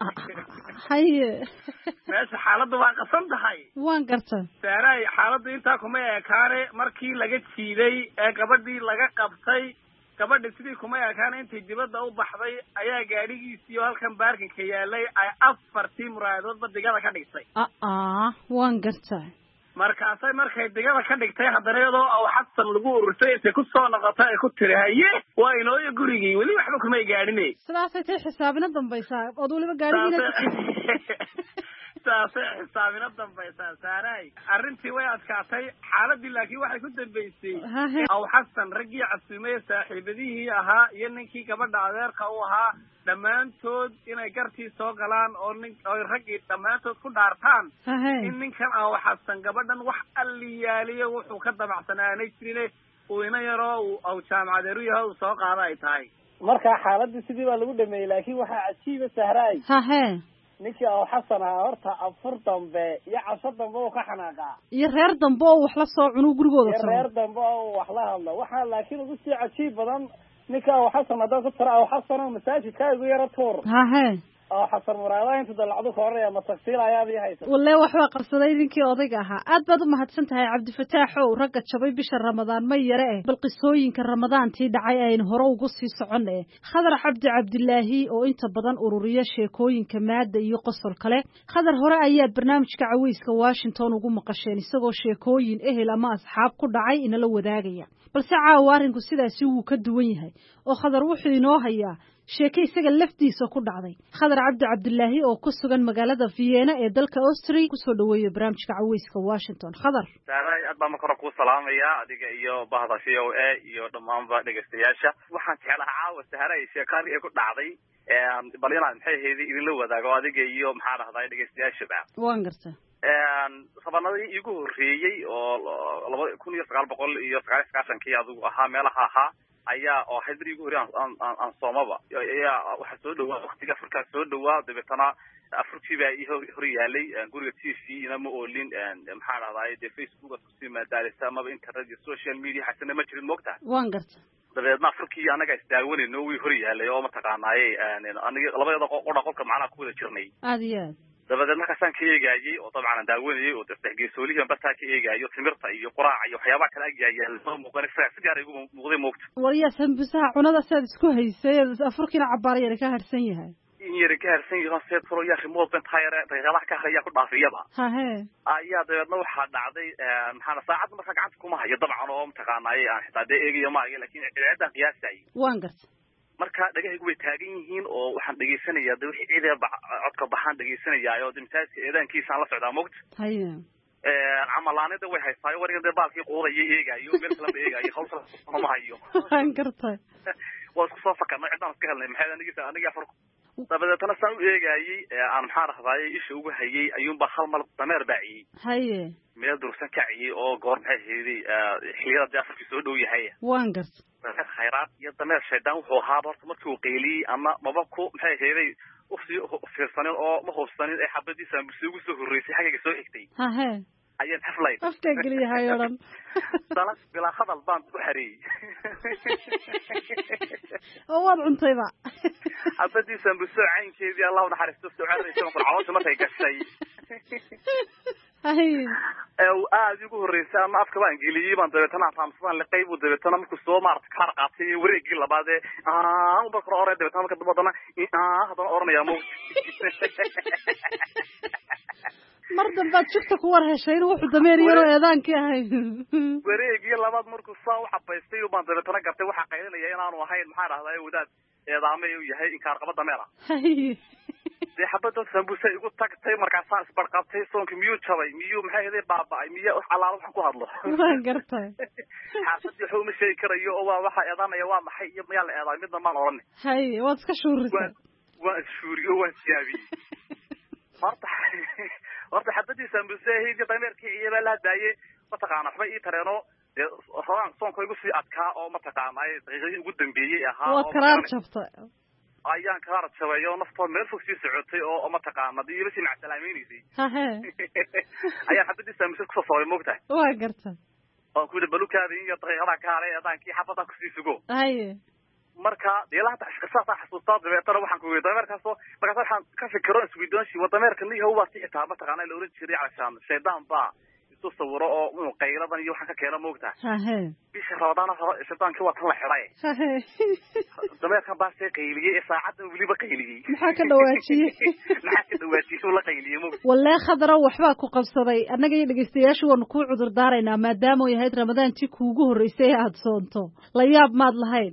haye meesha xaaladdu waa qasan tahay waan garta saaray xaaladdu intaa kuma ekaane markii laga jiiday ee gabadhii laga qabtay gabadhi sidii kuma ekaane intay dibadda u baxday ayaa gaadhigiisiiyo halkan baarkinka yaalay ay 4 muraayadoodba digada ka dhigtay waan garta markaasay markay digada ka dhigtay haddana iyadoo aw xasan lagu ururtay intay ku soo noqotay ay ku tiri haye waa inooyo gurigii weli waxba kumay gaadhine sidaasay tay xisaabina dambaysaa ood weliba gaadhigiina saasay xisaabina dambaysaa saaray arrintii way adkaatay xaaladii laakiin waxay ku dambaysay aw xasan raggii casuumay saaxiibadihii ahaa iyo ninkii gabadha adeerka u ahaa dhammaantood inay gartii soo galaan oo raggii dhammaantood ku dhaartaan in ninkan aw xasan gabadhan wax alliyaaliyo wuxuu ka damacsanaanay jirine uu ina yaroo aw jaamacadeeru yahay uu soo qaada ay tahay marka xaaladii sidii baa lagu dhameeyey laakiin waxaa cajiiba sahraay ninkii aw xasan ahaa horta afur dambe iyo casho dambe uu ka xanaaqaa iyo reer dambe oo wax la soo cunuu gurigooda iyo reer dambe oo wax la hadlo waxaa laakiin ugu sii cajiib badan ninka aw xasan haddaad ku tira aw xasan oo masaajidkaa igu yaro tuur aw xasan muraadaha inta dalacdu ka horreeya ma tagsiil ayaad ii haysa walle waxbaa qabsaday ninkii odayga ahaa aad baad u mahadsan tahay cabdifataaxow ragga jabay bisha ramadaan ma yare bal qisooyinka ramadaantii dhacay aynu hore ugu sii soconna khadar cabdilaahi oo inta badan ururiya sheekooyinka maada iyo qosol kale khadar hore ayaad barnaamijka caweyska Washington ugu maqasheen isagoo sheekooyin ehel ama asxaab ku dhacay inala wadaagaya balse caawa arrinku sidaasi wuu ka duwan yahay oo khadar wuxuu inoo hayaa sheeke isaga laftiisa ku dhacday khadar cabdilaahi oo ku sugan magaalada Vienna ee dalka Austria ku soo dhaweeyo barnaamijka caweyska Washington khadar saaray aad baan marka ku salaamaya adiga iyo bahda VOA iyo dhamaanba dhageystayaasha waxaan jeclahay caawa saaray sheekadii ay ku dhacday bal inaan maxay heedii idin la wadaago adiga iyo maxaa dhahday dhageystayaashaba waan gartaa sabanadii igu horeeyay oo 1999 adigu ahaa meelaha ahaa ayaa oo xidriigu hore aan soomaba ayaa waxa soo dhawaa waqtiga Afrika soo dhawaa dabeetana Afrika ii hor yaalay guriga TV ina ma oolin maxaa dhahday Facebook ku maadaalisa ama internet iyo social media xasana ma jirin moogta waan gartaa dabeedna Afrika anaga isdaawanayno way hor yaalay oo ma taqaanaayay aniga labada qolka macna ku wada jirnay aad iyo aad dabadeed markaasaan ka eegayay oo dabcan daawanayay oo dadgeesoolihiin bartaa ka eegayo timirta iyo quraaca iyo waxyaabaha kale ayaan soo muuqanay si gaar ah igu muuqday moogta wariya sanbusaha cunada saad isku haysay afurkina cabaariyada ka harsan yahay in yar ka harsan yahay seed furo yaa remote bent tire dagalaha ka haya ku dhaafiyaba ayaa dabeedna waxa dhacday maxaa saacad marka gacanta kuma hayo dabcan oo mataqaanaay aan xitaa eegayo ma laakiin ciidada qiyaasay waan gartay marka dhagahaygu way taagan yihiin oo waxaan dhageysanayaa wixii ciidaba codka baxaan dhageysanayaa oo dimtaasi eedaankiisa la socdaa moogta camalaanida way haystaa wariga baalkii qoodaya eegayo meel kale eegayo hawsha ma hayo waan gartay waa isku soo fakarnay cidaan iska helnay maxay aniga afar dabadeetana saan u eegayay aan maxaa rahdayay isha ugu hayay ayuunba hal mar dameer baaciyey haye meel dursan kaciyey oo goor maxay heeday xiliyada afarkii soo dhow yahay waan gartay khayraad iyo dameer shaydaan wuxuu ahaa horta markii uu qeyliyey ama maba ku maxay heeday ufsi fiirsanin oo ma hubsanin ee xabadiisa ugu soo horreysay xagga soo xigtay hahe ayaan xaflay afka galiyahay oo dhan dala bila hadal baan u xareeyay oo waad cuntayba xabadiisa busoo caynkeedii Allah u naxariisto soo caraysan qurxoon markay gashay hay aad ugu horreysay ama afka baan geliyay baan dabeetana fahamsan la qayb u dabeetana markuu soo maartay kar qaatay wareegii labaad u bakro hore dabeetana marka dabadana hadana oranaya mo mar dambaad jugta ku war heshay inuu wuxuu dameer yaro eedaankii ahay wareegii labaad markuu saa u xabaystay baan dabeetana gartay waxa qaylinaya inaanu ahayn maxaa rahday wadaad eedaamay uu yahay in kaar qaba dameera de xabada sambusa igu tagtay markaas isbarqabtay soonka miyuu jabay miyuu maxay ahayd baabay miya wax alaal wax ku hadlo waan gartay xaafadii wuxuu ma sheegi karayo oo waa waxa eedaanaya waa maxay iyo miya la eedaay midna ma oran hay waad iska shuurisay waa shuuriyo waa jaabi horta xabadii sambusa heedii dameerkii iyaba la daayay mataqaana waxba ii tareeno horaan soonka igu sii adkaa oo mataqaana daqiiqadii ugu dambeeyay ahaa oo karaar jabtay ayaan kala rajabeeyo nafto meel fog sii socotay oo mataqaana diiba si macsalaameynayay ayaan xabadii sambusa ku soo moogtay waa gartay oo ku balukaada in daqiiqada kaale adaankii xabada ku sii sugo haye marka deelaha xisaaska xasuusta dabeetana waxaan ku weydiiyay dameerkaasoo markaas waxaan ka fikiro isweydiinshi wadameerka niyo waa si xitaa mataqaana la oran jiray calashaan shaydaan baa isu sawiro oo inuu qayladan iyo waxaan ka keeno moogtaa bisha rabadana hore shaydaanka waa tan la xiray dameerkan baa see qayliyey ee saacadan weliba qayliyey maxaa ka dhawaajiyey la qayliyey moogta wallee khadara waxbaa ku qabsaday annaga iyo dhegeystayaashu waanu kuu cudur daaraynaa maadaama ay ahayd ramadaantii kuugu horreysay ee aada soonto la yaab maad lahayn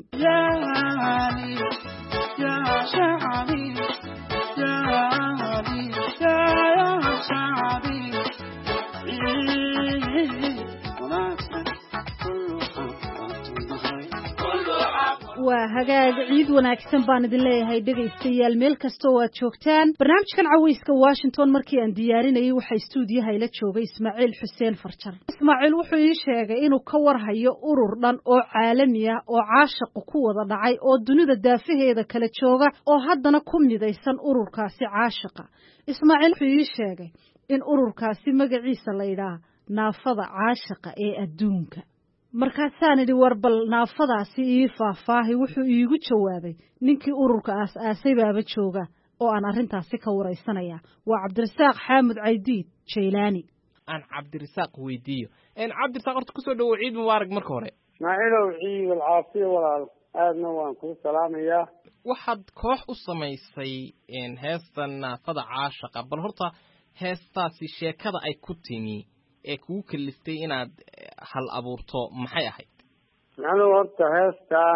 waa hagaag ciid wanaagsan baan idin leeyahay dhegaystayaal meel kasta oo aad joogtaan barnaamijkan caweyska Washington markii aan diyaarinayay waxa stuudiyaha ila joogay Ismaaciil Xuseen Farjar Ismaaciil wuxuu ii sheegay inuu ka warhayo urur dhan oo caalami ah oo caashaq ku wada dhacay oo dunida daafaheeda kala jooga oo haddana ku midaysan ururkaasi caashaqa Ismaaciil wuxuu ii sheegay in ururkaasi magaciisa la yiraahdo naafada caashaqa ee adduunka markaasaan idhi warbal naafadaasi ii faahfaahi wuxuu iigu jawaabay ninkii ururka aas-aasay baaba jooga oo aan arrintaasi ka waraysanaya waa cabdirasaaq xaamud caydiid jaylaani aan cabdirasaaq weydiiyo cabdirasaaq horta kusoo dhawow ciid mubaarak marka hore ismaaciilow ciid alcaafiya walaal aadna waan kuu salaamayaa waxaad koox u samaysay heesta naafada caashaqa bal horta heestaasi sheekada ay ku timi ee kugu kaliftay inaad hal abuurto maxay ahayd macnuu horta heestaa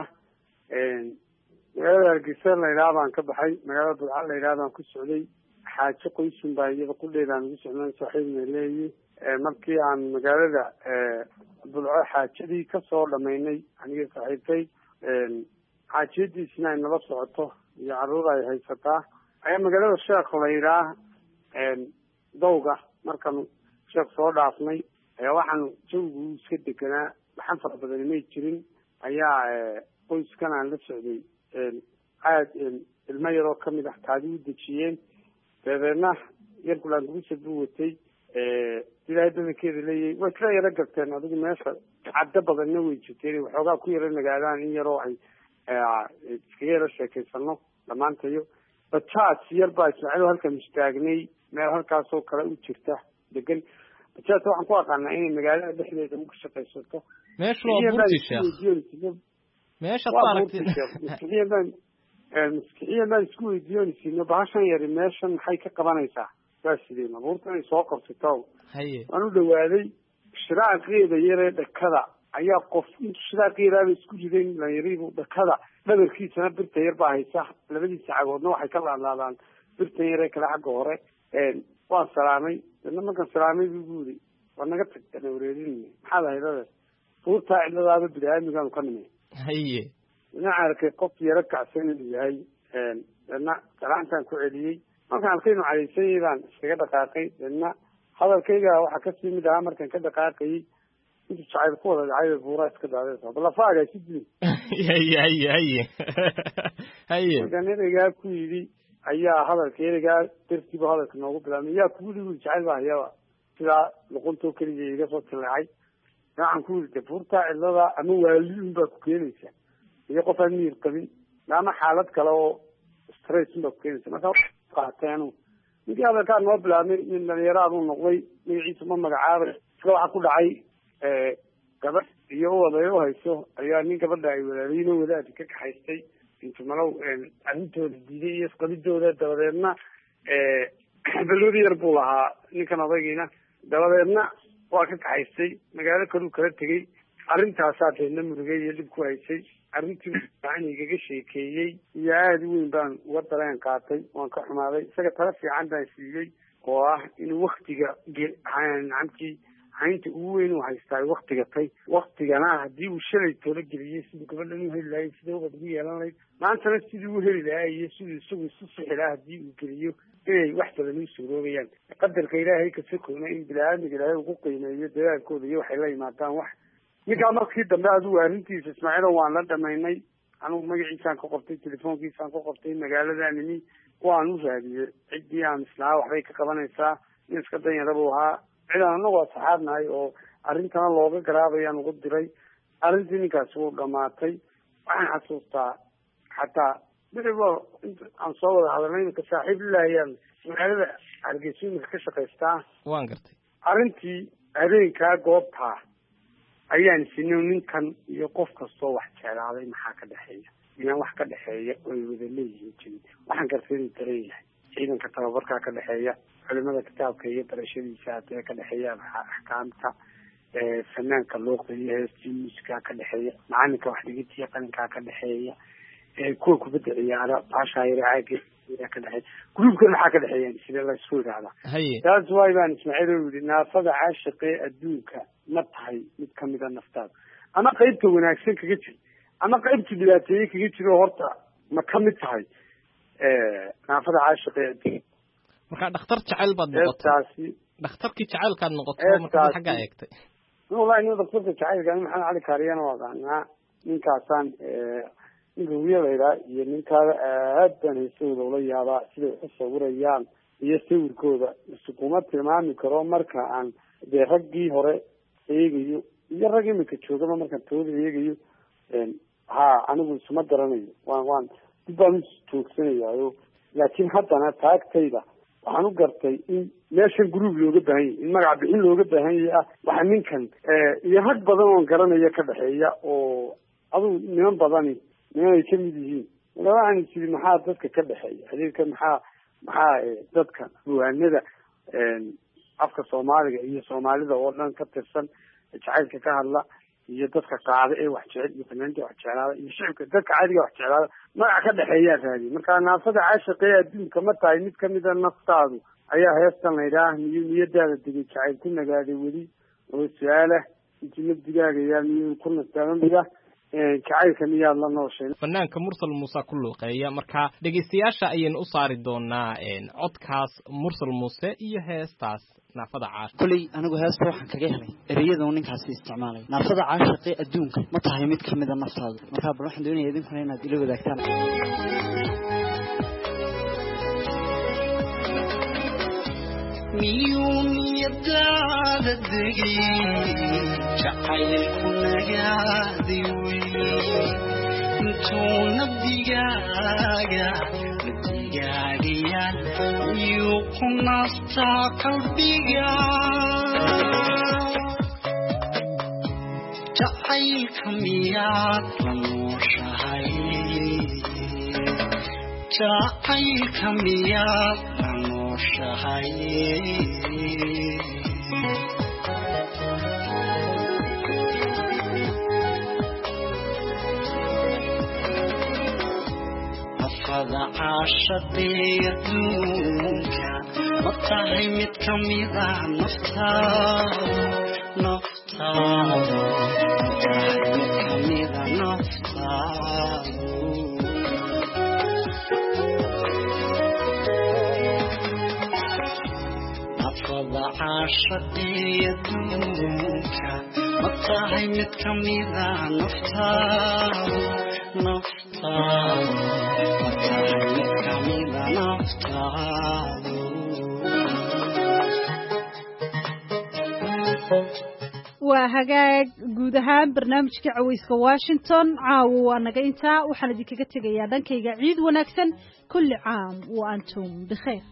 magaalada hargeysa la yidhaha baan ka baxay magaalada budca la yidhaha baan ku socday xaajo qoysin baa iyada qudheedaan ugu socnay saaxiibna leeyi markii aan magaalada budco xaajadii kasoo dhamaynay aniga saaxiibtay xaajiyadiisina ay nala socoto iyo caruur ay haysataa ayaa magaalada sheekh la yidhaah dawga markan sheekh soo dhaafnay ayaa waxaan jawigu iska deganaa waxaan fara badani may jirin ayaa qoyskan aan la socday aad ilmo yaroo kamid ah taadi u dejiyeen dabeedna yarkulaan gurisa buu watay ilaahay badankeeda leeyahay way kala yaro garteen adigu meesha caddo badanna way jirteen waxoogaa ku yaro nagaadaan in yaroo ay iskaga yaro sheekaysano dhammaantayo bajaaj yar baa ismaaciil halkan istaagnay meel halkaasoo kale u jirta degan bajaajta waxaan ku aqaanaa inay magaalada dhexdeeda uga shaqaysato maskixiyan baan isku weydiiyoonsiino bahashan yari meeshan maxay ka qabanaysaa waa sideen abuurta inay soo qabsato waan u dhawaaday shiraaqeeda yaree dhakada ayaa qof intu shiraaqeedaaba isku riday lanyaribu dhakada dhabarkiisana birta yar baa haysa labadiisa cagoodna waxay ka laadlaadaan birtan yaree kale xagga hore waan salaamay dadna markaan salaamay buu gu yiri waa naga tagtana wareerin maxaad ahaydade buurtaa cidladaaba bini-aadmigaanu ka nimay dhinaca arkay qof yaro kacsan inuu yahay deedna salaantaan ku celiyey markaan arkay inuu cadaysanyay baan iskaga dhaqaaqay deedna hadalkayga waxaa kasii mid ahaa markaan ka dhaqaaqayay intu jacayl ku wada dhacay buuraa iska daadaysa balafaaga si dilin markaan ereygaa ku yidhi ayaa hadalka ereygaa dartiiba hadalka noogu bilaabmay yaa kugu dhigi jacayl baa hayaba sidaa luquntoo keliya iga soo tileecay waxaan ku yidhi buurtaa cidlada ama waaliun baa ku keenaysa iyo qof aan miyir qabin ama xaalad kale oo stress baa ku keenaysa marka qaateen ninkii hadalkaa noo bilaabmay nin dhalinyaro aduu noqday magaciisa ma magacaabay isla waxaa ku dhacay gabadh iyo wadayo hayso ayaa nin gabadha ay walaaliyiin wadaadi ka kaxaystay intumalow arrintooda diiday iyo isqabidooda dabadeedna balloodi yar buu lahaa ninkan odaygiina dabadeedna waa ka kaxaystay magaalo kaluu kala tegey arrintaasaa deedna murugay iyo dhib ku haysay arrintii fiican igaga sheekeeyey iyo aada u weyn baan uga dareen qaatay waan ka xumaaday isaga tala fiican baan siiyey oo ah inuu waktiga nacamtii haynta ugu weyn uu haystaa waktiga tay waktigana haddii uu shalay toola geliyey siduu gabadhan u heli lahay sida ubad ugu yeelan lahayd maantana siduu u heli lahaa iyo siduu isagu isu sixi lahaa haddii uu geliyo inay wax badan u suuroobayaan qadarka ilaahay ka sokoona in bini-aadmiga ilaahay ugu qiimeeyo dadaalkooda iyo waxay la yimaadaan wax ninkaa markii dambe adigu arrintiisa ismaaciilo waan la dhamaynay anugu magaciisaan ka qortay telefoonkiisaan ka qortay magaaladanimi waan u raadiyey ciddii aan islahaa waxbay ka qabanaysaa nin iska danyara buu ahaa cidaan anagoo saxaabnahay oo arrintana looga garaabayaan ugu diray arrintii ninkaasi wuu dhamaatay waxaan xasuustaa xataa beriba aan soo wada hadalnay imika saaxiib ilaahayaan magaalada hargeysa imika ka shaqaystaa waan gartay arrintii habeenkaa goobtaa ayaan sinay ninkan iyo qof kastoo wax jeclaaday maxaa ka dhexeeya inaan wax ka dhexeeya oy wada leeyihiin jirin waxaan gartay inuu daran yahay ciidanka tababarkaa ka dhexeeya culimada kitaabka iyo barashadiisa hadee ka dhexeeya axkaamta fanaanka looqa iyo heestii muusikaa ka dhexeeya macalinka wax dhigitiya qalinkaa ka dhexeeya kuwa kubadda ciyaara baashaayare caaga ka dhexeeya gruubkan maxaa ka dhexeeya sidee la isku yidhaahdaa taas waay baan ismaaciil u yidhi naafada caashiqee adduunka ma tahay mid kamida naftaada ama qaybta wanaagsan kaga jir ama qaybta dhibaateeye kaga jiro horta ma kamid tahay naafada caashiqee adduunka marka dhakhtar jacayl baad noqotay dhakhtarkii jacaylkaad noqotay markaa xaggaa eegtay wallahi nin dhakhtarka jacaylka maxamed cali kaariyana waa qaanaa ninkaasaan ninka wiilayda iyo ninkaada aad baan haysawda ula yaabaa siday u sawirayaan iyo sawirkooda iskuma tilmaami karo marka aan dee raggii hore eegayo iyo rag imika joogaba markaan tooda eegayo ha anigu isuma garanayo waan dib baan u joogsanayaayo laakiin haddana taagtayda waxaan u gartay in meeshan gruub looga baahan yahy in magac bixin looga baahan yahay ah waxa ninkan iyo rag badan oon garanaya ka dhexeeya oo adugu niman badani niman ay kamid yihiin marka waxaan isiri maxaa dadka ka dhexeeya xiriirka maxaa dadka ruwaanada afka soomaaliga iyo soomaalida oo dhan ka tirsan jacaylka ka hadla iyo dadka qaada ee wax jecel iyo fanaaniinta wax jeclaada iyo shicibka dadka caadiga wax jeclaada magac ka dhexeeyaa raadiye marka naafada caashiqee adduunka ma tahay mid kamida naftaadu ayaa heestan laydhaah niyadaada degay jacayl ku nagaaday weli oo su-aalah intima digaaga miyuu ku nastaaamida jacaylka miyaad la nooshay fanaanka mursal muuse ku luuqeeya marka dhegeystayaasha ayaynu u saari doonaa codkaas mursal muuse iyo heestaas naafada caashiq kuley anigu heesta waxaan kaga helay ereyada uu ninkaasi isticmaalay naafada caashiqee adduunka ma tahay mid kamida naftaadu markaa bal waxaan doonaya idinkuna inaad ila wadaagtaan miyuu niyadaada degay jacaylku nagaaday weli intuu nabdigaaga miyuu ku nastaa qalbiga jacaylka miyaad la nooshahay jacaylka miyaad la nooshahay nafada caashaqee adduunka ma tahay mid kamida naftaadu naftaadu ma tahay mid kamida naftaadu nafaqada caashaqeeyaduunka ma tahay mid ka mida naftaadu naftaadu ma tahay mid ka mida naftaadu waa hagaag guud ahaan barnaamijka cawayska Washington caawa waa naga intaa waxaan idinkaga tegayaa dhankayga ciid wanaagsan kulli caam wa antum bikhair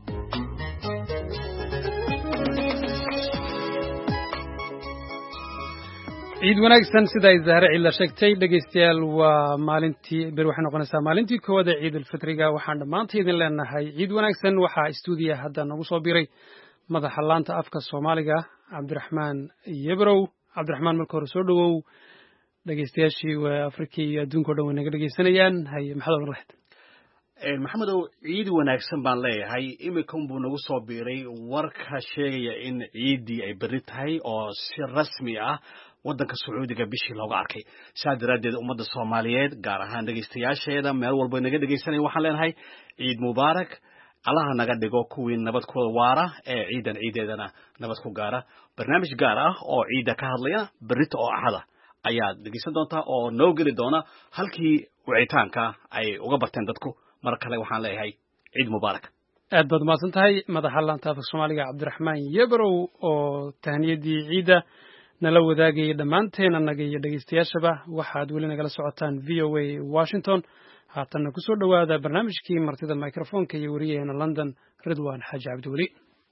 ciid wanaagsan sida ay Zahra Cilla sheegtay dhageystayaal waa maalintii waxay noqonaysaa maalintii koowaad ee Ciid al-Fitriga waxaan dhamaantii idin leenahay ciid wanaagsan waxa stuudiyaha hadda nagu soo biray madaxa laanta afka Soomaaliga Cabdiraxmaan Yebrow Cabdiraxmaan marka hore soo dhawow dhageystayaashii waa Afrika iyo adduunka oo dhan naga dhageysanayaan hay maxamed warahmad maxamedow ciid wanaagsan baan leeyahay imika buu nagu soo biiray warka sheegaya in ciidii ay bari tahay oo si rasmi ah waddanka Sacuudiga bishii looga arkay saadaradeed ummadda Soomaaliyeed gaar ahaan dhageystayaasheeda meel walba naga dhageysanay waxaan leenahay ciid mubaarak allaha naga dhigo kuwii nabad ku waara ee ciidan ciideedana nabad ku gaara barnaamij gaar ah oo ciida ka hadlaya berrito oo axada ayaa dhageysan doontaa oo noo geli doona halkii wicitaanka ay uga barteen dadku mar kale waxaan leeyahay ciid mubaarak aad baad mahadsan tahay madaxa laanta afka Soomaaliga Cabdiraxmaan Yebrow oo tahniyadii ciida nala wadaagay dhamaanteen anaga iyo dhageystayaashaba waxaad weli nagala socotaan VOA Washington haatan ku soo dhawaada barnaamijkii martida microphone-ka iyo wariyaheena London Ridwan Xaaji Cabdiwali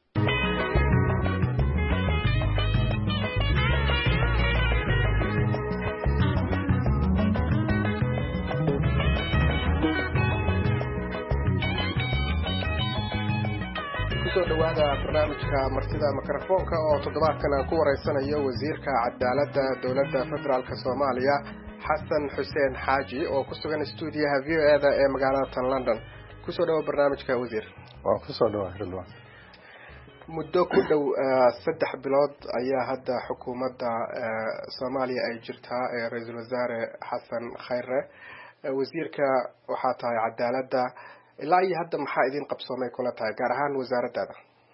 dhawaada barnaamijka martida mikrofoonka oo toddobaadkan aan ku wareysanayo wasiirka cadaaladda dowladda federaalka Soomaaliya Xasan Xuseen Xaaji oo ku sugan stuudiyaha VOA-da ee magaalada London ku soo dhawaad barnaamijka wasiir waa ku soo dhawaad Ridwan muddo ku dhow 3 bilood ayaa hadda xukuumadda Soomaaliya ay jirtaa ee ra'iisul wasaare Xasan Khayre wasiirka waxa tahay cadaaladda ilaa iyo hadda maxaa idin qabsoomay kula tahay gaar ahaan wasaaradda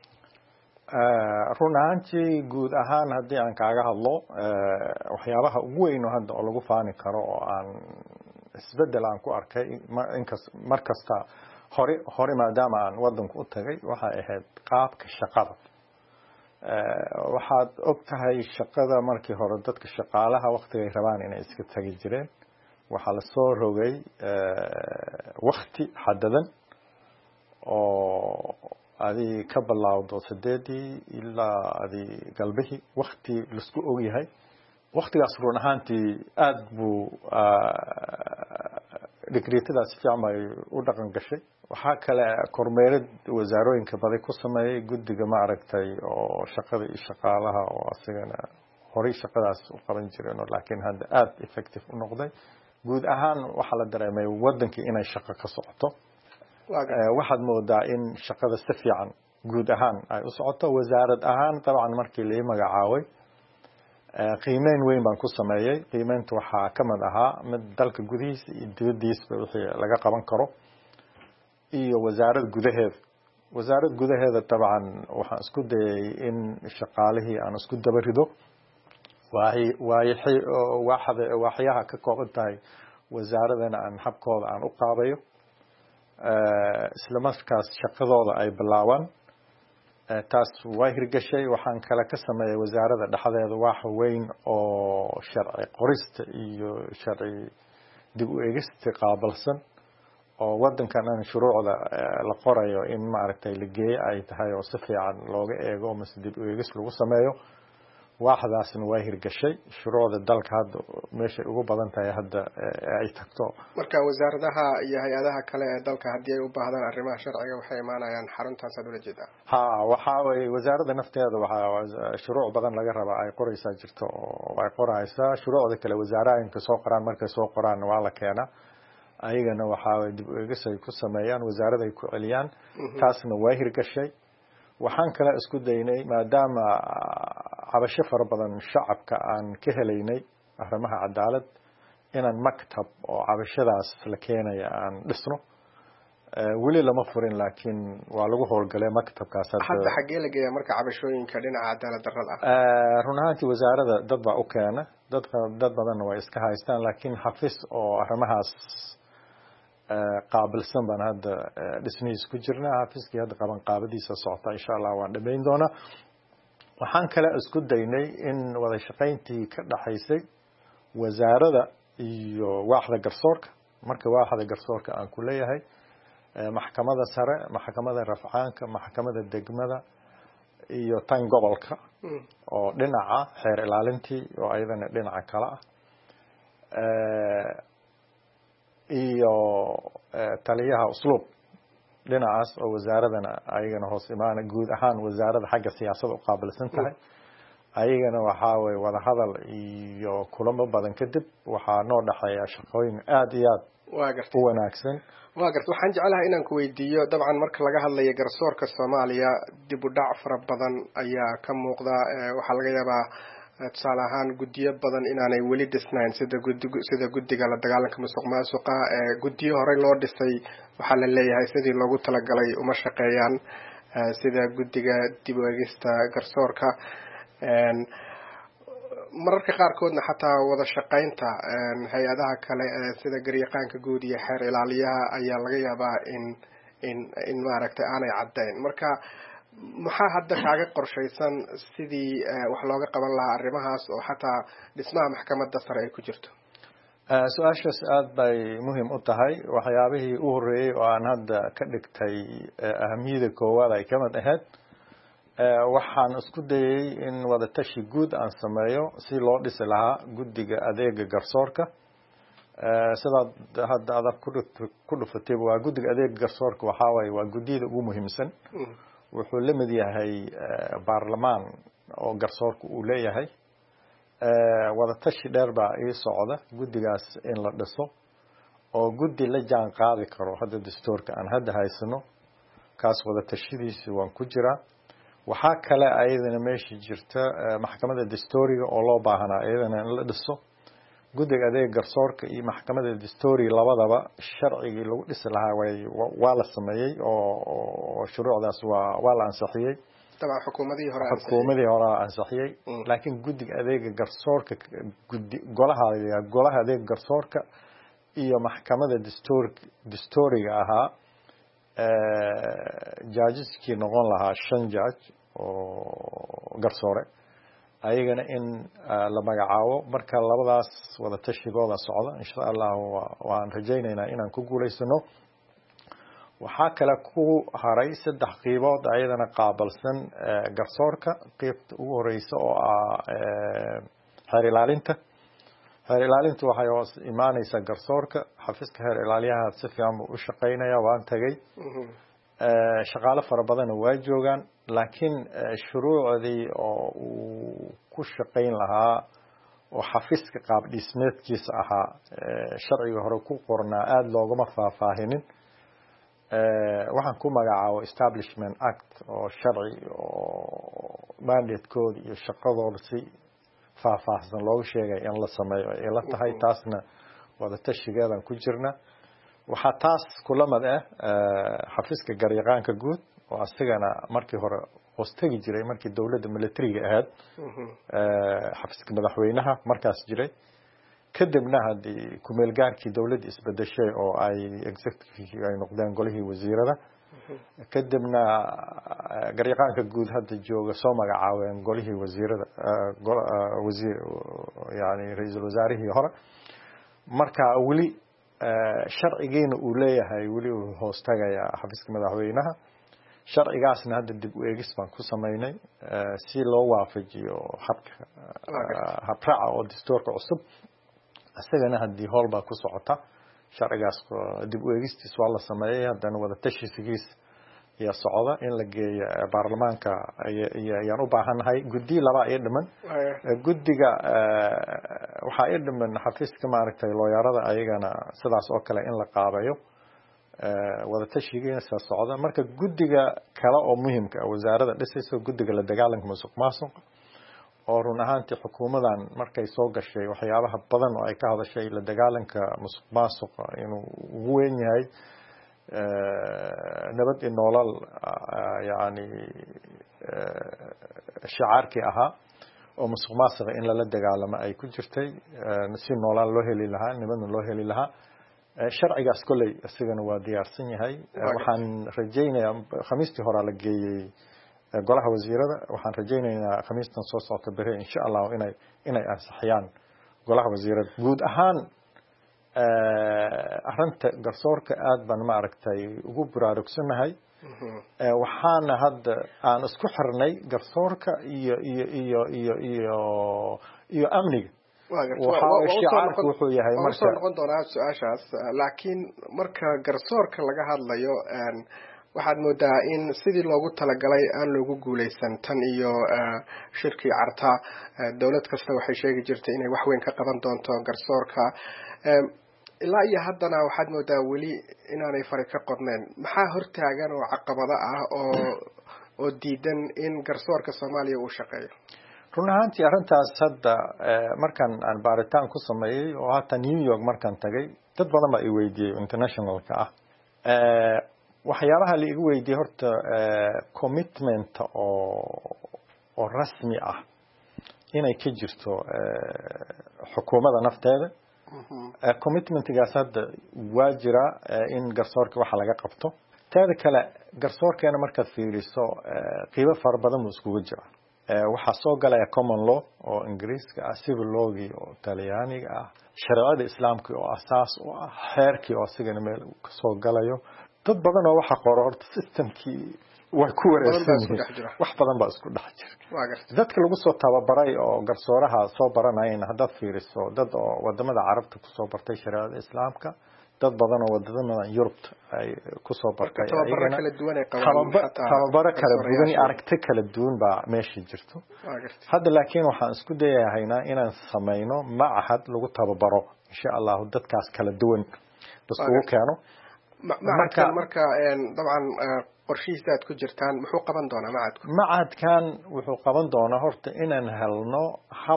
run ahaantii guud ahaan haddii aan kaaga hadlo waxyaabaha ugu weyn hadda oo lagu faani karo oo aan isbedel aan ku arkay markasta hore maadaama aan wadanku u tagay waxay ahayd qaabka shaqada waxaad og tahay shaqada markii hore dadka shaqaalaha waqtigay rabaan inay iska tagi jireen waxaa la soo rogay waqti xadadan oo adi ka bilaawdo 8 ilaa adi galbihi waqti la isku og yahay waqtigaas run ahaantii aad buu digreetadaas fiican ay u dhaqan gashay waxaa kale kormeerid wasaarooyinka baday ku sameeyay guddiga ma aragtay oo shaqada iyo shaqaalaha oo asagana horay shaqadaas u qaban jireen laakiin hadda aad effective u noqday guud ahaan waxa la dareemay wadankii inay shaqo ka socoto waxaad moodaa in shaqada si fiican guud ahaan ay u socoto wasaarad ahaan dabcan markii la magacaabay qiimeyn weyn baan ku sameeyay qiimeyntu waxa ka mid ahaa mid dalka gudihiisa iyo dibadiisba wixii laga qaban karo iyo wasaarad gudaheeda dabcan waxaan isku dayay in shaqaalihii aan isku dabarido waaxyaha ka kooban tahay wasaaradana aan habkooda aan u qaabayo isla markaas shaqadooda ay bilaabaan taas way hirgashay waxaan kale ka sameeyay wasaaradda dhexdeeda wax weyn oo sharci qorista iyo sharci dib u eegista qaabilsan oo wadankan aan shuruucda la qorayo in ma aragtay la geeyo ay tahay oo si fiican looga eego ama dib u eegis lagu sameeyo waaxdaasna way hirgashay shuruucda dalka hadda meesha ugu badan tahay hadda ay tagto marka wasaaradaha iyo hay'adaha kale ee dalka hadii ay u baahdaan arrimaha sharciga waxay imaanayaan xaruntaas aad ula jeedaa waxa way wasaaradda nafteeda waxa shuruuc badan laga rabaa ay qoraysaa jirto oo ay qoraysaa shuruucda kale wasaaraha soo qoraan markay soo qoraan waa la keenaa ayagana waxa way dib u eegis ay ku sameeyaan wasaaradda ay ku celiyaan taasna way hirgashay waxaan kala isku daynay maadaama cabasho fara badan shacabka aan ka helaynay arrimaha cadaalad inaan maktab oo cabashadaas la keenaya aan dhisno weli lama furin laakiin waa lagu howlgalay maktabkaas hadda xagee la geeyaa marka cabashooyinka dhinaca cadaalad darrada run ahaantii wasaaradda dad baa u keena dad badanna way iska haystaan laakiin xafiis oo arrimahaas qaabilsan baan hadda dhismihiis ku jirnaa xafiiskii hadda qabanqaabadiisa socota insha allah waan dhammayn doonaa waxaan kale isku daynay in wada shaqayntii ka dhaxaysay wasaaradda iyo waaxda garsoorka marka waaxda garsoorka aan ku leeyahay maxkamada sare maxkamada rafcaanka maxkamada degmada iyo tan gobolka oo dhinaca xeer ilaalintii oo ayadana dhinaca kale ah iyo taliyaha usluub dhinacaas oo wasaaradana ayagana hoos imaana guud ahaan wasaaradda xagga siyaasadda u qaabilsan tahay ayagana waxaa way wada hadal iyo kulamo badan kadib waxaa noo dhaxeeya shaqooyin aad iyo aad u wanaagsan waa garta waxaan jeclahay inaan ku weydiiyo dabcan marka laga hadlayo garsoorka Soomaaliya dib u dhac fara badan ayaa ka muuqda waxaa laga yaabaa tusaale ahaan guddiyo badan inaanay weli dhisnayn sida guddiga la dagaalanka musuqmaasuqa guddiyo horey loo dhisay waxaa la leeyahay sidii loogu talagalay uma shaqeeyaan sida guddiga dib u eegista garsoorka mararka qaarkoodna xataa wada shaqaynta hay-adaha kale sida garyaqaanka guud iyo xeer ilaaliyaha ayaa laga yaabaa in maaragtay aanay caddayn marka maxaa hadda kaaga qorshaysan sidii wax looga qaban lahaa arrimahaas oo xataa dhismaha maxkamadda sare ay ku jirto su-aashaas aad bay muhiim u tahay waxyaabihii u horreeyey oo aan hadda ka dhigtay ahamiyada koowaad ay ka mid ahayd waxaan isku dayay in wada tashi guud aan sameeyo si loo dhisi lahaa guddiga adeega garsoorka sidaad hadda adag ku dhufatay waa guddiga adeega garsoorka waxaa waaye waa guddiyada ugu muhiimsan wuxuu la mid yahay baarlamaan oo garsoorka uu leeyahay wada tashi dheer baa ii socda guddigaas in la dhiso oo guddi la jaan qaadi karo hadda dastuurka aan hadda haysano kaas wada tashidiisi waan ku jiraa waxaa kale ayadana meesha jirta maxkamadda dastuuriga oo loo baahanaa ayadana in la dhiso guddiga adeega garsoorka iyo maxkamadda dastuuriga labadaba sharcigii lagu dhisi lahaa waa la sameeyey oo shuruucdaas waa la ansixiyey طبعا xukuumadii hore ansixiyey laakiin guddiga adeega garsoorka golaha adeega garsoorka iyo maxkamadda dastuuriga ahaa jaajiskii noqon lahaa 5 jaaj oo garsoore ayagana in la magacaabo marka labadaas wada tashigooda socda insha Allah waan rajaynaynaa inaan ku guuleysano waxaa kale ku haray 3 qaybood ayadana qaabilsan garsoorka qaybta ugu horeysa oo xeer ilaalinta waxay hoos imaanaysaa garsoorka xafiiska xeer ilaaliyaha si fiican u shaqeynaya waan tagay shaqaale fara badan waa joogan laakiin shuruucdii oo uu ku shaqeyn lahaa oo xafiiska qaab dhismeedkiisa ahaa sharciga hore ku qornaa aad loogama faahfaahinin waxaan ku magacaabo establishment act oo sharci oo mandate-kooda iyo shaqadooda si faahfaahsan loogu sheegay in la sameeyo ay la tahay taasna wada tashigeedan ku jirna waxaa taas kulamad xafiiska garyaqaanka guud oo asigana markii hore hoostagi jiray markii dowladda militariga ahayd xafiiska madaxweynaha markaas jiray kadibna hadii kumeel gaarkii dowladda isbedeshay oo ay executive ay noqdeen golihii wasiirada kadibna garyaqaanka guud hadda jooga soo magacaabeen golihii wasiirada wasiir yani ra'iisul wasaarihii hore marka wali sharcigeena uu leeyahay wali uu hoostagaya xafiiska madaxweynaha sharcigaasna hadda dib u eegis baan ku sameynay si loo waafajiyo habraaca oo dastuurka cusub asagana hadii howl baa ku socota sharcigaas dib u eegistiis waa la sameeyay haddana wada tashigiis iyo socda in la geeyo baarlamaanka ayaan u baahanahay guddi laba ay dhiman guddiga waxa ay dhiman xafiiska maaragtay looyarada ayagana sidaas oo kale in la qaabayo wada tashigiisa socda marka guddiga kale oo muhiimka ah wasaaradda dhisayso guddiga la dagaalanka musuqmaasuqa oo run ahaantii xukuumadan markay soo gashay waxyaabaha badan oo ay ka hadashay la dagaalanka musuqmaasuqa inuu ugu weyn yahay nabad iyo nolol yani shicaarkii ahaa oo musuq maasuqa in lala dagaalamo ay ku jirtay si noolaan loo heli lahaa nabadna loo heli lahaa sharcigaas kolley isigana waa diyaarsan yahay waxaan rajaynayaa khamiistii horaa la geeyey golaha wasiirada waxaan rajaynaynaa khamiistan soo socota beri insha allah inay ansixiyaan golaha wasiirada guud ahaan arrinta garsoorka aad baan maaragtay ugu buraarugsanahay waxaana hadda aan isku xirnay garsoorka iyo amniga shicaarku wuxuu yahay soo noqon doonaa su-aashaas laakiin marka garsoorka laga hadlayo waxaad moodaa in sidii loogu talagalay aan loogu guuleysan tan iyo shirkii carta dowlad kasta waxay sheegi jirtay inay wax weyn ka qaban doonto garsoorka ilaa iyo haddana waxaad moodaa weli inaanay fari ka qodneen maxaa hortaagan oo caqabado ah oo diidan in garsoorka Soomaaliya uu shaqeeyo run ahaantii arrintaas hadda markaan aan baaritaan ku sameeyey oo hata New York markaan tagay dad badan baa i weydiiyey internationalka ah waxyaabaha la igu weydiiyey horta commitment oo rasmi ah inay ka jirto xukuumadda nafteeda commitmentgaas hadda waa jira in garsoorka waxa laga qabto teeda kale garsoorkeena markaad fiiriso qiibo fara badan buu iskugu jira waxaa soo galaya common law oo ingiriiska ah civil lawgii oo talyaaniga ah sharciyada islaamka oo asaas u ah xeerkii oo asigana meel ka soo galayo dad badan oo waxa qoro horta systemkii way ku wareersan wax badan baa isku dhex jira dadka lagu soo tababaray oo garsooraha soo baranayeen haddaad fiiriso dad oo wadamada carabta ku soo bartay shariicada islaamka dad badan oo wadamada Yurub ay ku soo bartay tababaro kala duwan aragti kala duwan baa meesha jirto hadda laakiin waxaan isku dayahaynaa inaan sameeyno macahad lagu tababaro insha Allah dadkaas kala duwan isku keeno marka dabcan qorshihiisa aad ku jirtaan muxuu qaban doonaa macadkan wuxuu qaban doonaa horta inaan helno hab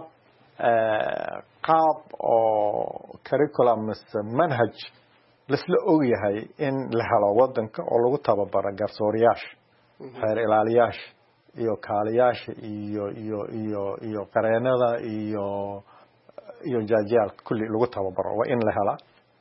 qaab oo curriculum manhaj lasla og yahay in la helo wadanka oo lagu tababaro garsooriyaasha xeer ilaaliyaasha iyo kaaliyaasha iyo qareenada iyo jaajiyaal kulli lagu tababaro waa in la helaa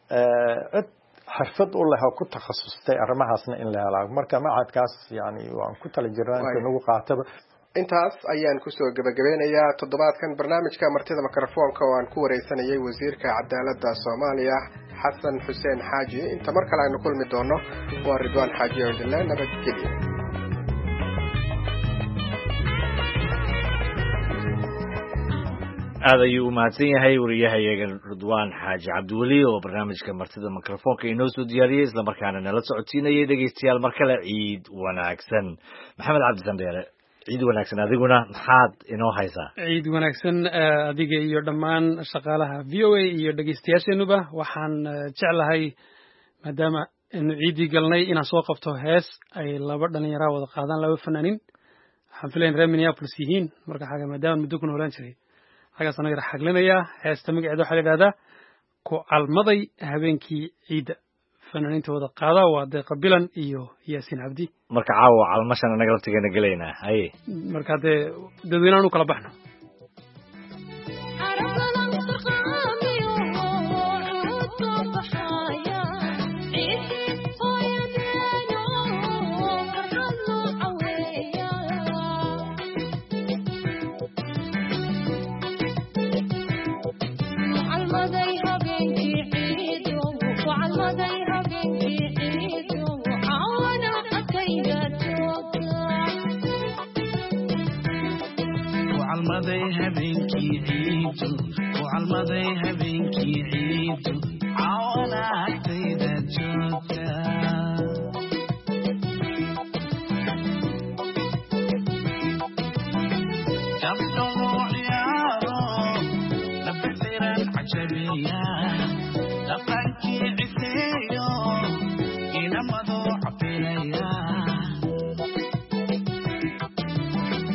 xirfad u leh ku takhasustay arrimahaasna in la helo marka macadkaas yani waan ku tala jirnaa inta nagu qaataba intaas ayaan kusoo gabagabeynayaa toddobaadkan barnaamijka martida mikrofoonka oo aan ku wareysanayay wasiirka cadaaladda Soomaaliya Xasan Xuseen Xaaji inta mar kale aynu kulmi doono waa Ridwaan Xaaji oo idin nabadgelyo aad ayuu u mahadsan yahay wariyahayaga Ridwaan Xaaji Cabdiweli oo barnaamijka martida mikrofoonka inoo soo diyaariyay isla markaana nala socodsiinayay dhageystayaal mar kale ciid wanaagsan maxamed cabdi sandheere ciid wanaagsan adiguna maxaad inoo haysaa ciid wanaagsan adiga iyo dhammaan shaqaalaha VOA iyo dhageystayaasheenuba waxaan jeclahay maadaama inu ciidii galnay inaan soo qabto hees ay laba dhalinyaro wada qaadaan laba fanaanin waxaan filayn reer Minneapolis yihiin marka xaga maadaama muddo ku noolaan jiray xagaas anaga xaglinaya heesta magaceeda waxa la yiraahdaa ku calmaday habeenkii ciida fanaaniinta wada qaada waa Deeqa Bilan iyo Yaasiin Cabdi marka caawa calmashan anaga laftigeena galeynaa haye marka dadweynaha u kala baxno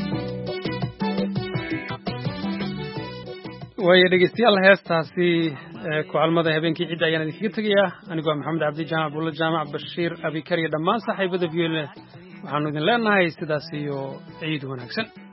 way dhageystayaal heestaasi ku calmada habeenkii ciidda ayaan idinkaga tegayaa anigoo maxamed cabdi jaamac buulla jaamac bashiir abikar iyo dhammaan saaxiibada VLA waxaanu idin leenahay sidaas iyo ciid wanaagsan